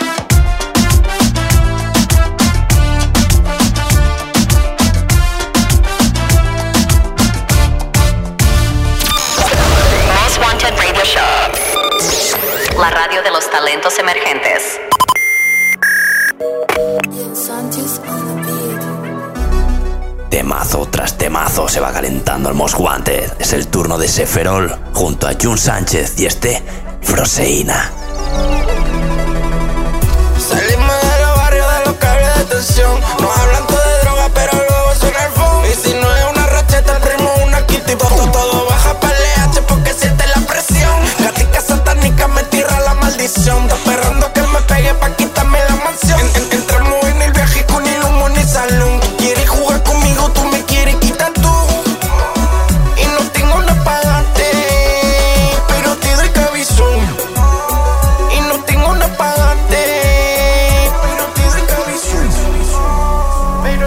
La radio de los talentos emergentes. Temazo tras temazo se va calentando el Most Wanted. Es el turno de Seferol junto a Jun Sánchez y este Froseína. Salimos de los barrios de los cables de tensión. Nos hablan todo de droga pero luego suena el phone. Y si no es una racheta, primo una kitty. Todo, todo baja para el H porque siente la presión. Gatica satánica me tira la maldición. Está esperando que me pegue pa' quitarme la mansión. En, en, entramos en el viaje con ni humo ni salón. Tú quieres jugar conmigo, tú me quieres quitar tú. Y no tengo nada para darte, pero te doy cabizón. Y no tengo nada para darte, pero te doy cabizón. Pero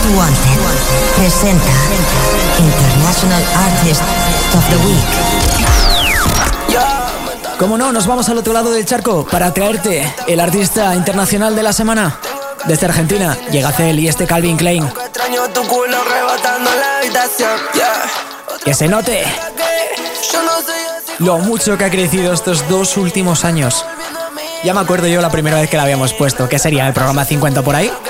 Wanted presenta International Artist of the Week. Como no, nos vamos al otro lado del charco para traerte el artista internacional de la semana. Desde Argentina llega Cel y este Calvin Klein. Que se note lo mucho que ha crecido estos dos últimos años. Ya me acuerdo yo la primera vez que la habíamos puesto. ¿Qué sería? ¿El programa cincuenta por ahí?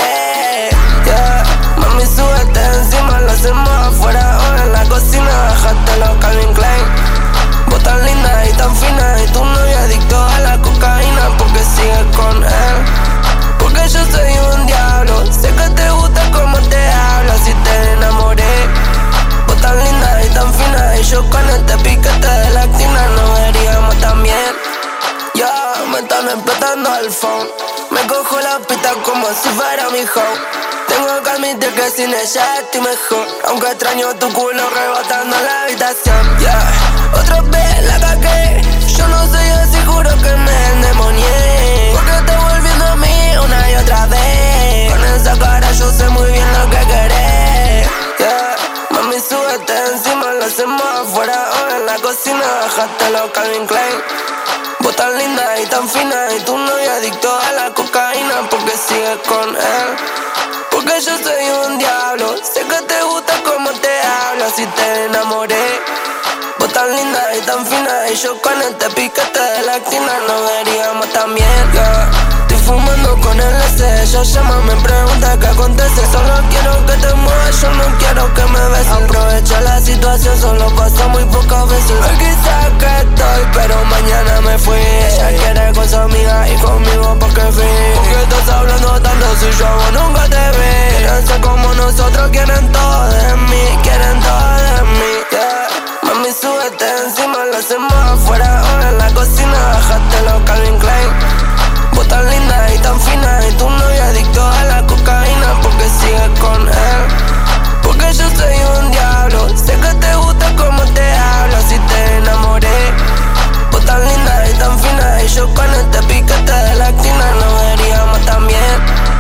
Mami, súbete encima, lo hacemos afuera o en la cocina. Déjatelo, Calvin Klein. Vos tan linda y tan fina y tu novio adicto a la cocaína porque sigues con él. Porque yo soy un diablo, sé que te gusta como te hablo, si te enamoré. Vos tan linda y tan fina y yo con este piquete de lactina nos veríamos también. Ya me están explotando el phone, me cojo la pista como si fuera mi home. Tengo que admitir que sin ella estoy mejor, aunque extraño tu culo rebotando en la habitación. Yeah. Otra vez la cagué, yo no soy así, juro que me endemonié. Porque te volviendo a mí una y otra vez. Con esa cara yo sé muy bien lo que querés. Yeah. Mami, súbete encima, lo hacemos afuera o en la cocina. Déjatelo, Calvin Klein. Vos tan linda y tan fina y tu novio adicto a la cocaína porque sigues con él. Porque yo soy un diablo, sé que te gusta como te hablo, si te enamoré. Vos tan linda y tan fina y yo con este piquete de lactina nos veríamos también, yeah. Estoy fumando con el S, ella llama, me pregunta qué acontece. Solo quiero que te muevas, yo no quiero que me beses. Aprovecha la situación, solo pasa muy pocas veces. Quizás que estoy, pero mañana me fui. Ella quiere con su amiga y conmigo porque fui. ¿Por qué estás hablando tanto si yo a vos nunca te vi? Quieren ser como nosotros, quieren todo de mí, quieren todo de mí, yeah. Mami, súbete encima, lo hacemos afuera o en la cocina. Déjatelo, Calvin Klein. Vos tan linda y tan fina y tu novio adicto a la cocaína porque sigues con él. Porque yo soy un diablo, sé que te gusta como te hablo, si te enamoré. Vos tan linda y tan fina y yo con este piquete de lactina nos veríamos también.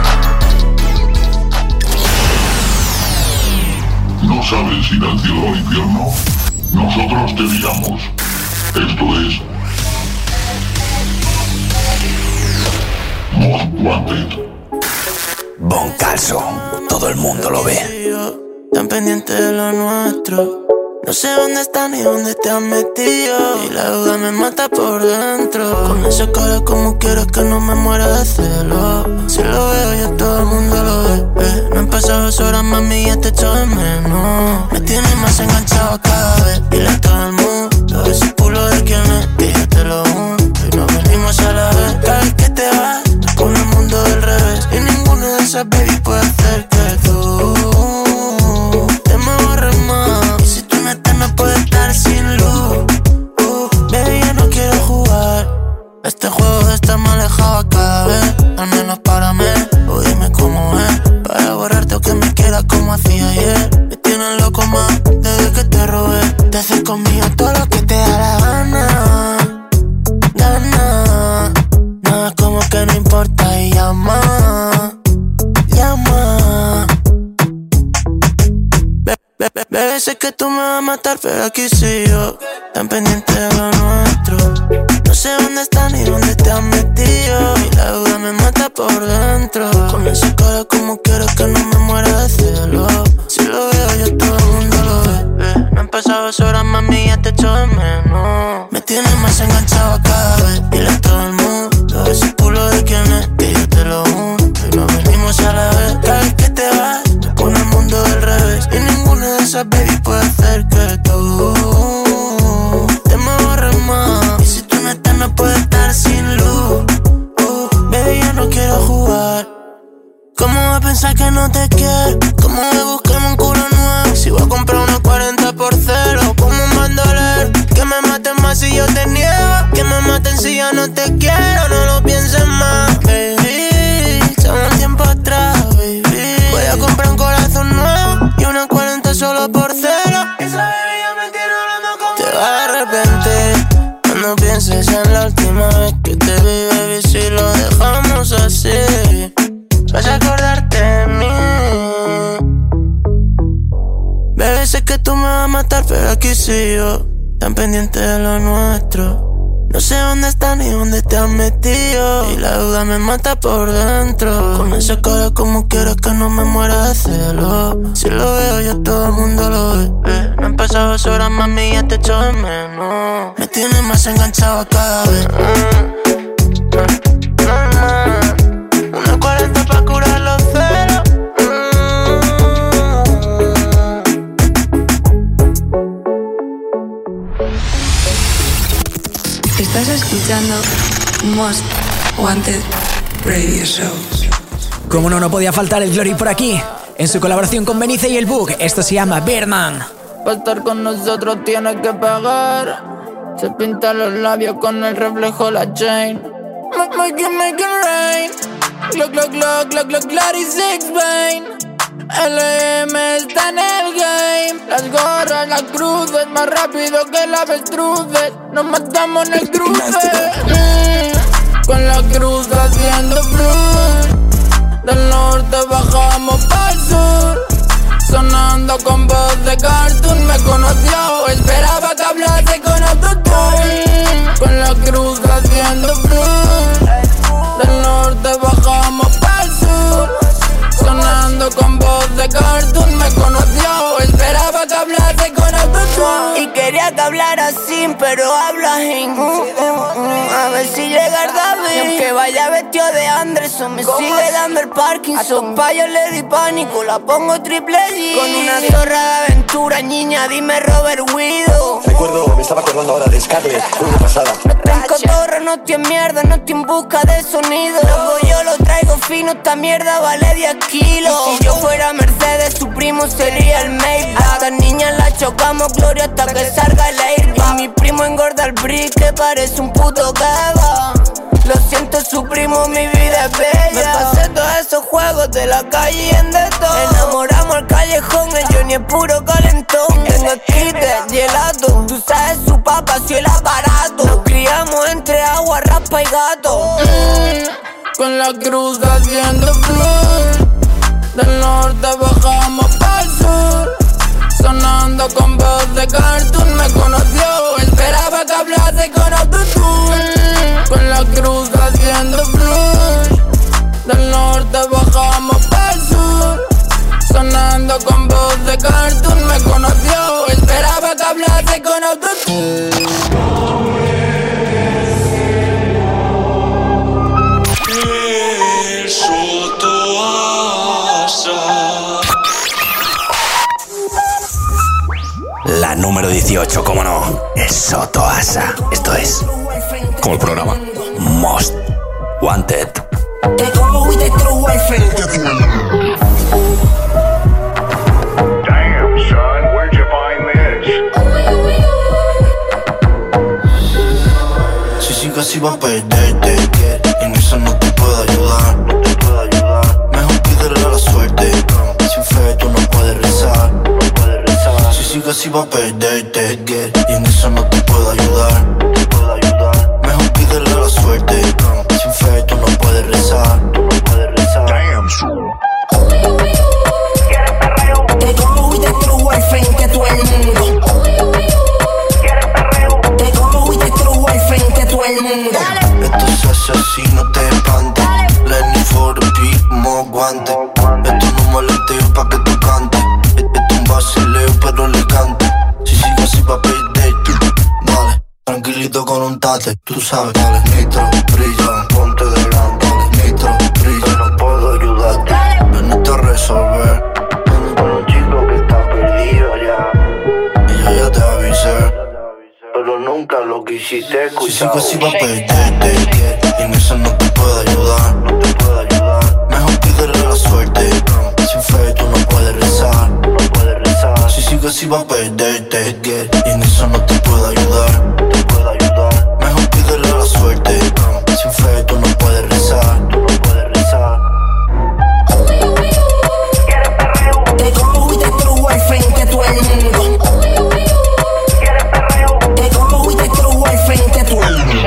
¿No sabes ir al cielo o al infierno? Nosotros te digamos. Esto es Most Wanted. Bon Calzo, todo el mundo lo ve. Tan pendiente de lo nuestro, no sé dónde están ni dónde te has metido. Y la duda me mata por dentro. Con esa cara como quieres que no me muera de celo. Si lo veo ya todo el mundo lo ve, eh. No han pasado dos horas, mami, ya te echo de menos. Me tienes más enganchado cada vez. Dile a todo el mundo ese culo de quién es, que yo te lo junto y nos venimos a la vez. Cada vez que te vas, te pone el mundo del revés. Y ninguna de esas baby puede hacer que tú te me borres más. Y si tú no estás, no puedes estar sin luz. uh, Baby, yo no quiero jugar este juego de estar más alejado cada vez. Al menos para mí, o dime cómo es, para borrarte o que me quieras como hacía ayer. Me tienes loco más desde que te robé. Te haces conmigo todo lo que te da la gana. Gana, nada como que no importa y llama. Llama. Bebé, sé que tú me vas a matar, pero aquí sigo, tan pendiente de lo nuestro. No sé dónde estás ni dónde te has metido. Y la duda me mata por dentro. Con esa cara como quieres que no me muera de celo. Si lo veo yo todo el mundo lo ve, eh. No han pasado dos horas, mami, ya te echo de menos. Me tienes más enganchado cada vez. Dile a todo el mundo ese culo de quién es, que yo te lo junto y nos venimos a la vez. Cada vez que te vas, te pone el mundo del revés. Y ninguna de esas baby puede hacer que tú te me borres más. Y si tú no estás, no puedes estar sin luz. uh, Baby, yo no quiero jugar. ¿Cómo vas a pensar que no te quiero? ¿Cómo voy a buscarme un culo nuevo? Si voy a comprar unos cuarenta por cero, ¿cómo me va a doler? Que me maten más si yo te niego. Que me maten si ya no te quiero. No lo pienses más, baby. Son un tiempo atrás, baby. Voy a comprar un corazón nuevo y una cuarenta solo por cero. Esa baby ya me tiene hablando como te vas a arrepentir cuando pienses en la última vez que te vi, baby. Si lo dejamos así, vas a acordarte de mí. que tú me vas a matar, pero aquí sigo, tan pendiente de lo nuestro. No sé dónde estás ni dónde te has metido, y la duda me mata por dentro. Con esa cara como quieres que no me muera de celo. Si lo veo yo todo el mundo lo ve, eh. No han pasado dos horas, mami, ya te echo de menos. Me tienes más enganchado a cada vez, eh. Una cuarenta pa' curar los celos. Estás escuchando Most Wanted Radio Show. Como no, no podía faltar el Glory por aquí. En su colaboración con Benice y el Bug, esto se llama Birdman. Para estar con nosotros tienes que pagar. Se pinta los labios con el reflejo la chain. Make, make it, make it rain. Glock, glock, glock, glock, glock, glock y Six Bane. L M está en el game. Las gorras, las cruces, más rápido que las avestruces. Nos matamos en el cruce. Mm, con la cruz haciendo flux. Del norte bajamos pa'l sur. Sonando con voz de cartoon. Me conoció, esperaba que hablase con autotune. Con la cruz haciendo flux. Del norte bajamos pa'l sur. Sonando con voz de cartoon. Me conoció, esperaba que hablase con autotune. Y quería que hablara así, pero habla en uh, uh, uh, a ver si llega el David. Y aunque vaya vestido de Anderson, me sigue dando el Parkinson. Pa' yo le di pánico, la pongo triple G. Con una zorra de aventura, niña, dime Robert Guido. Recuerdo, me estaba acordando ahora de Scarlett, una pasada. En cotorra, no estoy en mierda, no estoy en busca de sonido. Luego yo lo traigo fino, esta mierda vale diez kilos. Y si yo fuera Mercedes, su primo sería el Maybach. A estas niñas la chocamos, Gloria, hasta que salga el airbag. Mi primo engorda el brick, que parece un puto kebab. Lo siento, su primo, mi vida es bella. Me pasé todos esos juegos de la calle y en de todo. Enamoramos al callejón, el Johnny es puro calentón. Tengo esquite, gelato, tú sabes su papá, soy el aparato. Nos criamos entre agua, raspa y gato. Mm, con la cruz haciendo flux. Del norte bajamos pa'l sur. Sonando con voz de cartoon. Me conoció, esperaba que hablase con autotune. Con la cruz haciendo flux. Del norte bajamos pa'l sur. Sonando con voz de cartoon. Me conoció, esperaba que hablase con autotune. La número dieciocho, cómo no, es Sotoasa. Esto es como el programa Most Wanted. Te go with the true boyfriend. Damn, son, where'd you find this? Si sigo así va a perderte, en eso no te puedo ayudar. No te puedo ayudar. Mejor pídele la suerte. Sin fe tú no puedes rezar. Si sigo así va a perderte, y en eso no te puedo ayudar. No te puedo ayudar. Mejor pídele la suerte. Sin fe tú no puedes rezar. Tú no puedes rezar. Damn, son. Te go with the true boyfriend que todo el mundo. Te go with the true boyfriend que todo el mundo. Esto se hace así, no te espantes. Lenny for the beat, more guantes. Esto no moleste pa' que tú cantes. Esto es un vacileo pero elegante. Si sigo así pa' perderte, dale. Tranquilito con un tate, tú sabes, dale. Nitro, brilla, ponte delante. Dale, nitro, brilla, no puedo ayudarte. Veniste a resolver. Vengo con un chico que está perdido ya. Y yo ya te avisé, pero nunca lo quisiste escuchar. Si sigo así va a perderte, y en eso no te puedo ayudar. No te puedo ayudar. Mejor pídele la suerte. Sin fe tú no puedes rezar. No puedes rezar. Si sigo así va a perderte, y en eso no te puedo ayudar. No te puedo ayudar. Mejor pídele la suerte. Sin fe tú no puedes rezar. Tú no puedes rezar. Te go with the true boyfriend que todo el mundo. Te go with the true boyfriend que todo el mundo.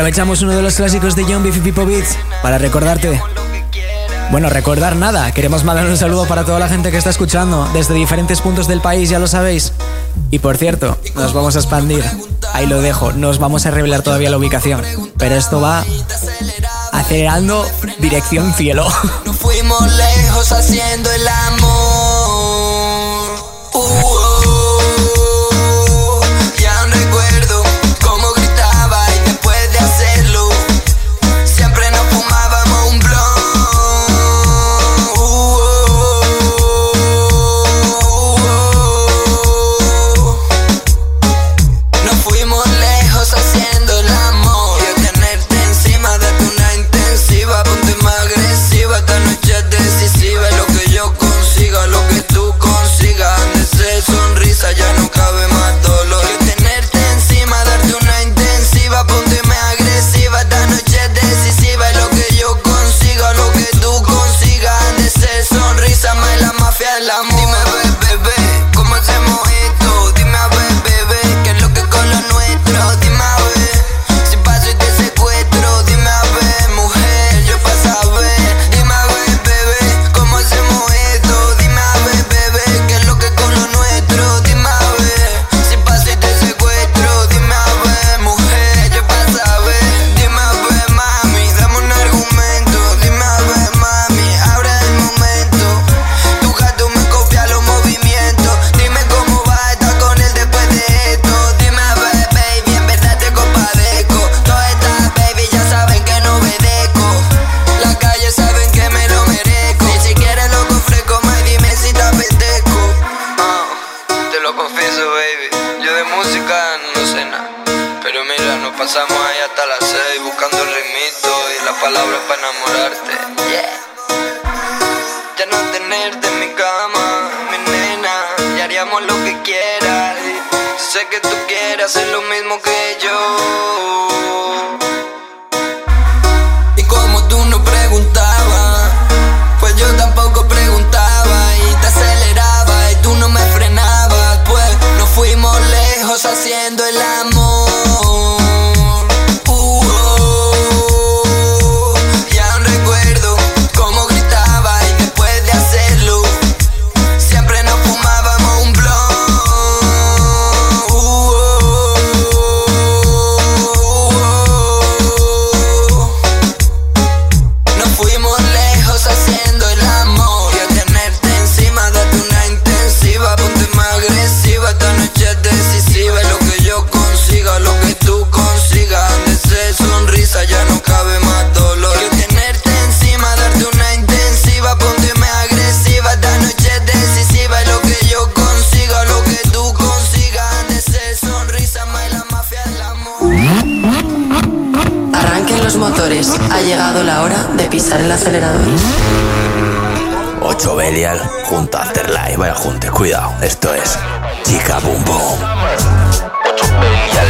aprovechamos uno de los clásicos de John Beef y Pipo Beats para recordarte. Bueno, recordar nada, queremos mandar un saludo para toda la gente que está escuchando desde diferentes puntos del país, ya lo sabéis. Y por cierto, nos vamos a expandir, ahí lo dejo, no os vamos a revelar todavía la ubicación, pero esto va acelerando dirección cielo. Nos fuimos lejos haciendo el amor. Uh, oh, ya no recuerdo cómo gritaba y después de hacerlo siempre nos fumábamos un blunt. Uh, oh, oh, nos fuimos lejos haciendo el amor. Y tenerte encima, darte una intensiva, ponte más agresiva. Esta noche es decisiva, lo que yo consiga, lo que tú consigas. Esa sonrisa ya no cabe más dolor. Yo tenerte encima, darte una intensiva, ponte más agresiva. Esta noche es decisiva, lo que yo consiga, lo que tú consigas. Esa sonrisa más la mafia del amor. Dime, bebé, bebé, ¿cómo hacemos esto? Dime, a ver, bebé, ¿qué es lo que con lo nuestro? Dime, a ver, si paso y te secuestro. Dime, a ver, mujer, yo pa' saber. Dime, a ver, bebé, ¿cómo hacemos esto? Dime, a ver, bebé, ¿qué es lo que con lo nuestro? Dime, a ver, si paso y te secuestro. Dime, a ver, mujer, yo pa' saber. Dime, a ver, mami, dame un argumento. Dime, a ver, mami, abre el momento. Tu gato me copia los movimientos. Dime cómo va a estar con él después de esto. Dime, a ver, baby, en verdad te compadezco. Todas estas baby ya saben que no obedezco. La calle saben que me lo merezco. Ni siquiera lo que ofrezco, más dime si te apetezco. Ah, te lo confieso, baby, yo de música no sé nada. Pero mira, nos pasamos ahí hasta las seis buscando el ritmito y las palabras para enamorarte. Yeah. Ya no tenerte en mi cama, mi nena, y haríamos lo que quieras. Y sé que tú quieres hacer lo mismo que yo. Y como tú no preguntabas, pues yo tampoco preguntaba. Y te aceleraba y tú no me frenabas. Pues nos fuimos lejos haciendo el amor. Uh, oh, ya no recuerdo cómo gritaba y después de hacerlo siempre nos fumábamos un blunt. Uh, oh, nos fuimos lejos haciendo el amor. Y a tenerte encima, date una intensiva, ponte más agresiva. Esta noche es decisiva, lo que yo consiga, lo que tú consigas. Esa sonrisa ya no cabe más dolor. Yo tenerte encima, darte una intensiva, ponte más agresiva. Esta noche es decisiva, lo que yo consiga, lo que tú consigas. Esa sonrisa más la mafia del amor. Arranquen los motores. Ha llegado la hora de pisar el acelerador. ocho Belial junto a Afterlife. Vaya junte, cuidado. Esto es Chica Boom Boom. ocho Belial.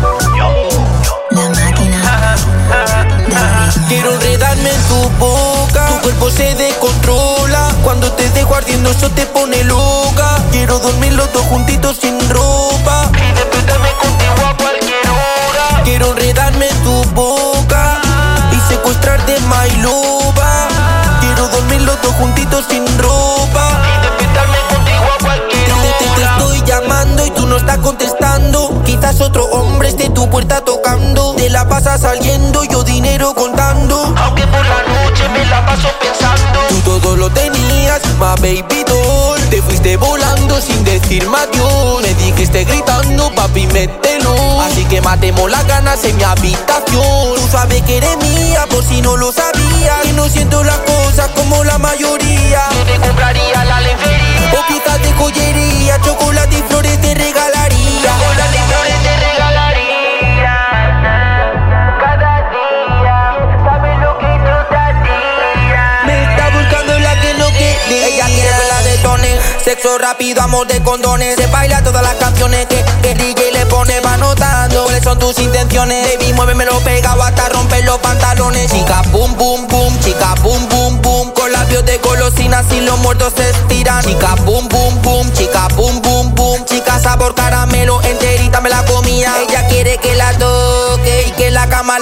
La máquina del ritmo. Quiero enredarme en tu boca. Tu cuerpo se descontrola. Cuando te dejo ardiendo eso te pone loca. Quiero dormir los dos juntitos sin ropa y despertarme contigo a cualquier hora. Quiero enredarme en tu boca y secuestrarte, my loba. Quiero dormir los dos juntitos sin ropa y despertarme contigo a cualquier hora. Te, te, te estoy llamando y tú no estás contestando. Quizás otro hombre esté tu puerta tocando. Te la pasas saliendo, yo dinero contando. Aunque por la noche me la paso pensando. Tú todo lo tenías, my baby doll. Te fuiste volando sin decirme adiós. Me dijiste gritando, papi, mételo. Así que matemos las ganas en mi habitación. Tú sabes que eres mía, por si no lo sabías. Y no siento las cosas como la mayoría. Yo te compraría la lencería o piezas de joyería. Chocolate y flores te regalaría. Chocolate y flores te regalaría. Cada día, sabes lo que yo te hacía. Me está buscando la que no quería. Ella quiere que la detone. Sexo rápido, amor de condones. Se baila todas las canciones que, que el D J le pone. Va notando cuáles son tus intenciones. Baby, muévemelo pegado hasta romper los pantalones. Chica, boom, boom, boom. Chica, boom, boom, boom. Con labios de golosinas y los muertos se estiran. Chica, boom, boom, boom. Chica, boom, boom, boom. Chica, sabor caramelo, enterita me la comía. Ella quiere que la toque y que la cama la comía.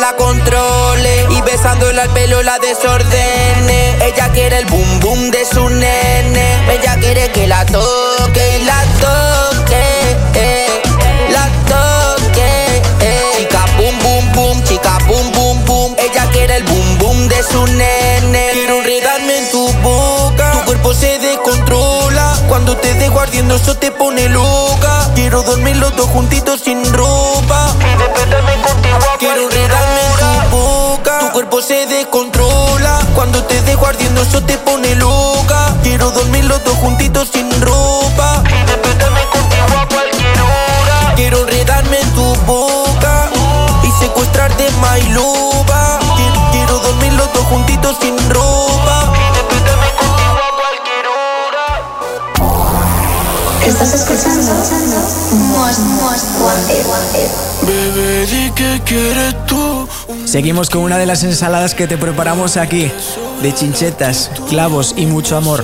controle y besándola al pelo la desordene. Ella quiere el boom boom de su nene. Ella quiere que la toque y la toque, eh, la toque, eh. Chica boom boom boom, chica boom boom boom. Ella quiere el boom boom de su nene. Quiero enredarme en tu boca. Tu cuerpo se descontrola. Cuando te dejo ardiendo eso te pone loca. Quiero dormir los dos juntitos sin ropa y despertarme contigo a Quiero enredarme en tu boca. Tu cuerpo se descontrola. Cuando te dejo ardiendo eso te pone loca. Quiero dormir los dos juntitos sin ropa y despertarme contigo a cualquier hora. Quiero enredarme en tu boca y secuestrarte my loba. Quiero, quiero dormir los dos juntitos sin ropa y despertarme contigo a cualquier hora. ¿Estás escuchando? Most, most wanted. Bebé, di que quieres tú. Seguimos con una de las ensaladas que te preparamos aquí, de chinchetas, clavos y mucho amor.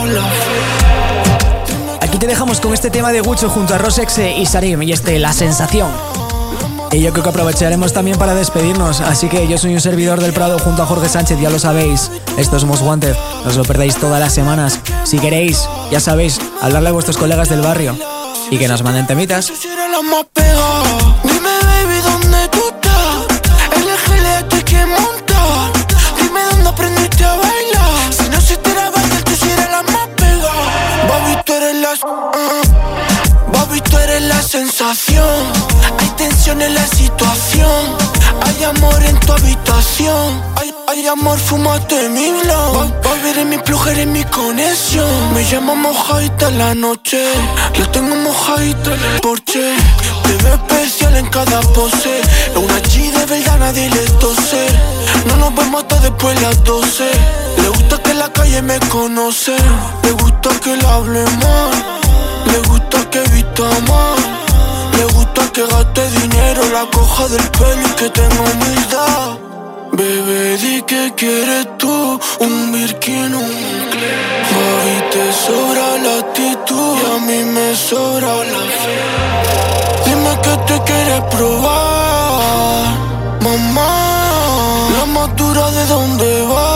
Aquí te dejamos con este tema de Gucho junto a Rosexe y Sarim y este La Sensación. Y yo creo que aprovecharemos también para despedirnos, así que yo soy un servidor del Prado junto a Jorge Sánchez, ya lo sabéis. Esto es Most Wanted, no os lo perdáis todas las semanas. Si queréis, ya sabéis, hablarle a vuestros colegas del barrio y que nos manden temitas. Dime baby, ¿dónde tú estás? El gelete que monta. Dime dónde aprendiste a bailar. Si no se te era bailar, tú sí eres la más pegada. Baby, tú eres la... Uh, Baby, tú eres la sensación. Hay tensión en la situación. Hay amor en tu habitación. Hay, hay amor, fúmate mi blog. Baby, eres mi plug, eres mi conexión. Me llamo mojadita en la noche. La tengo mojadita en el porche. Te veo especial en cada pose. Es una G de verdad, nadie le tose. No nos vemos hasta después de las doce. Le gusta que en la calle me conoce. Le gusta que la hable mal. Le gusta que vista mal. Le gusta que gaste dinero, la coja del pelo y que tenga humildad. Bebé, di que quieres tú, un Birkin, un Moncler. Baby, te sobra la actitud y a mí me sobra la fe. Dime que te quieres probar, mamá. La más dura de dónde va.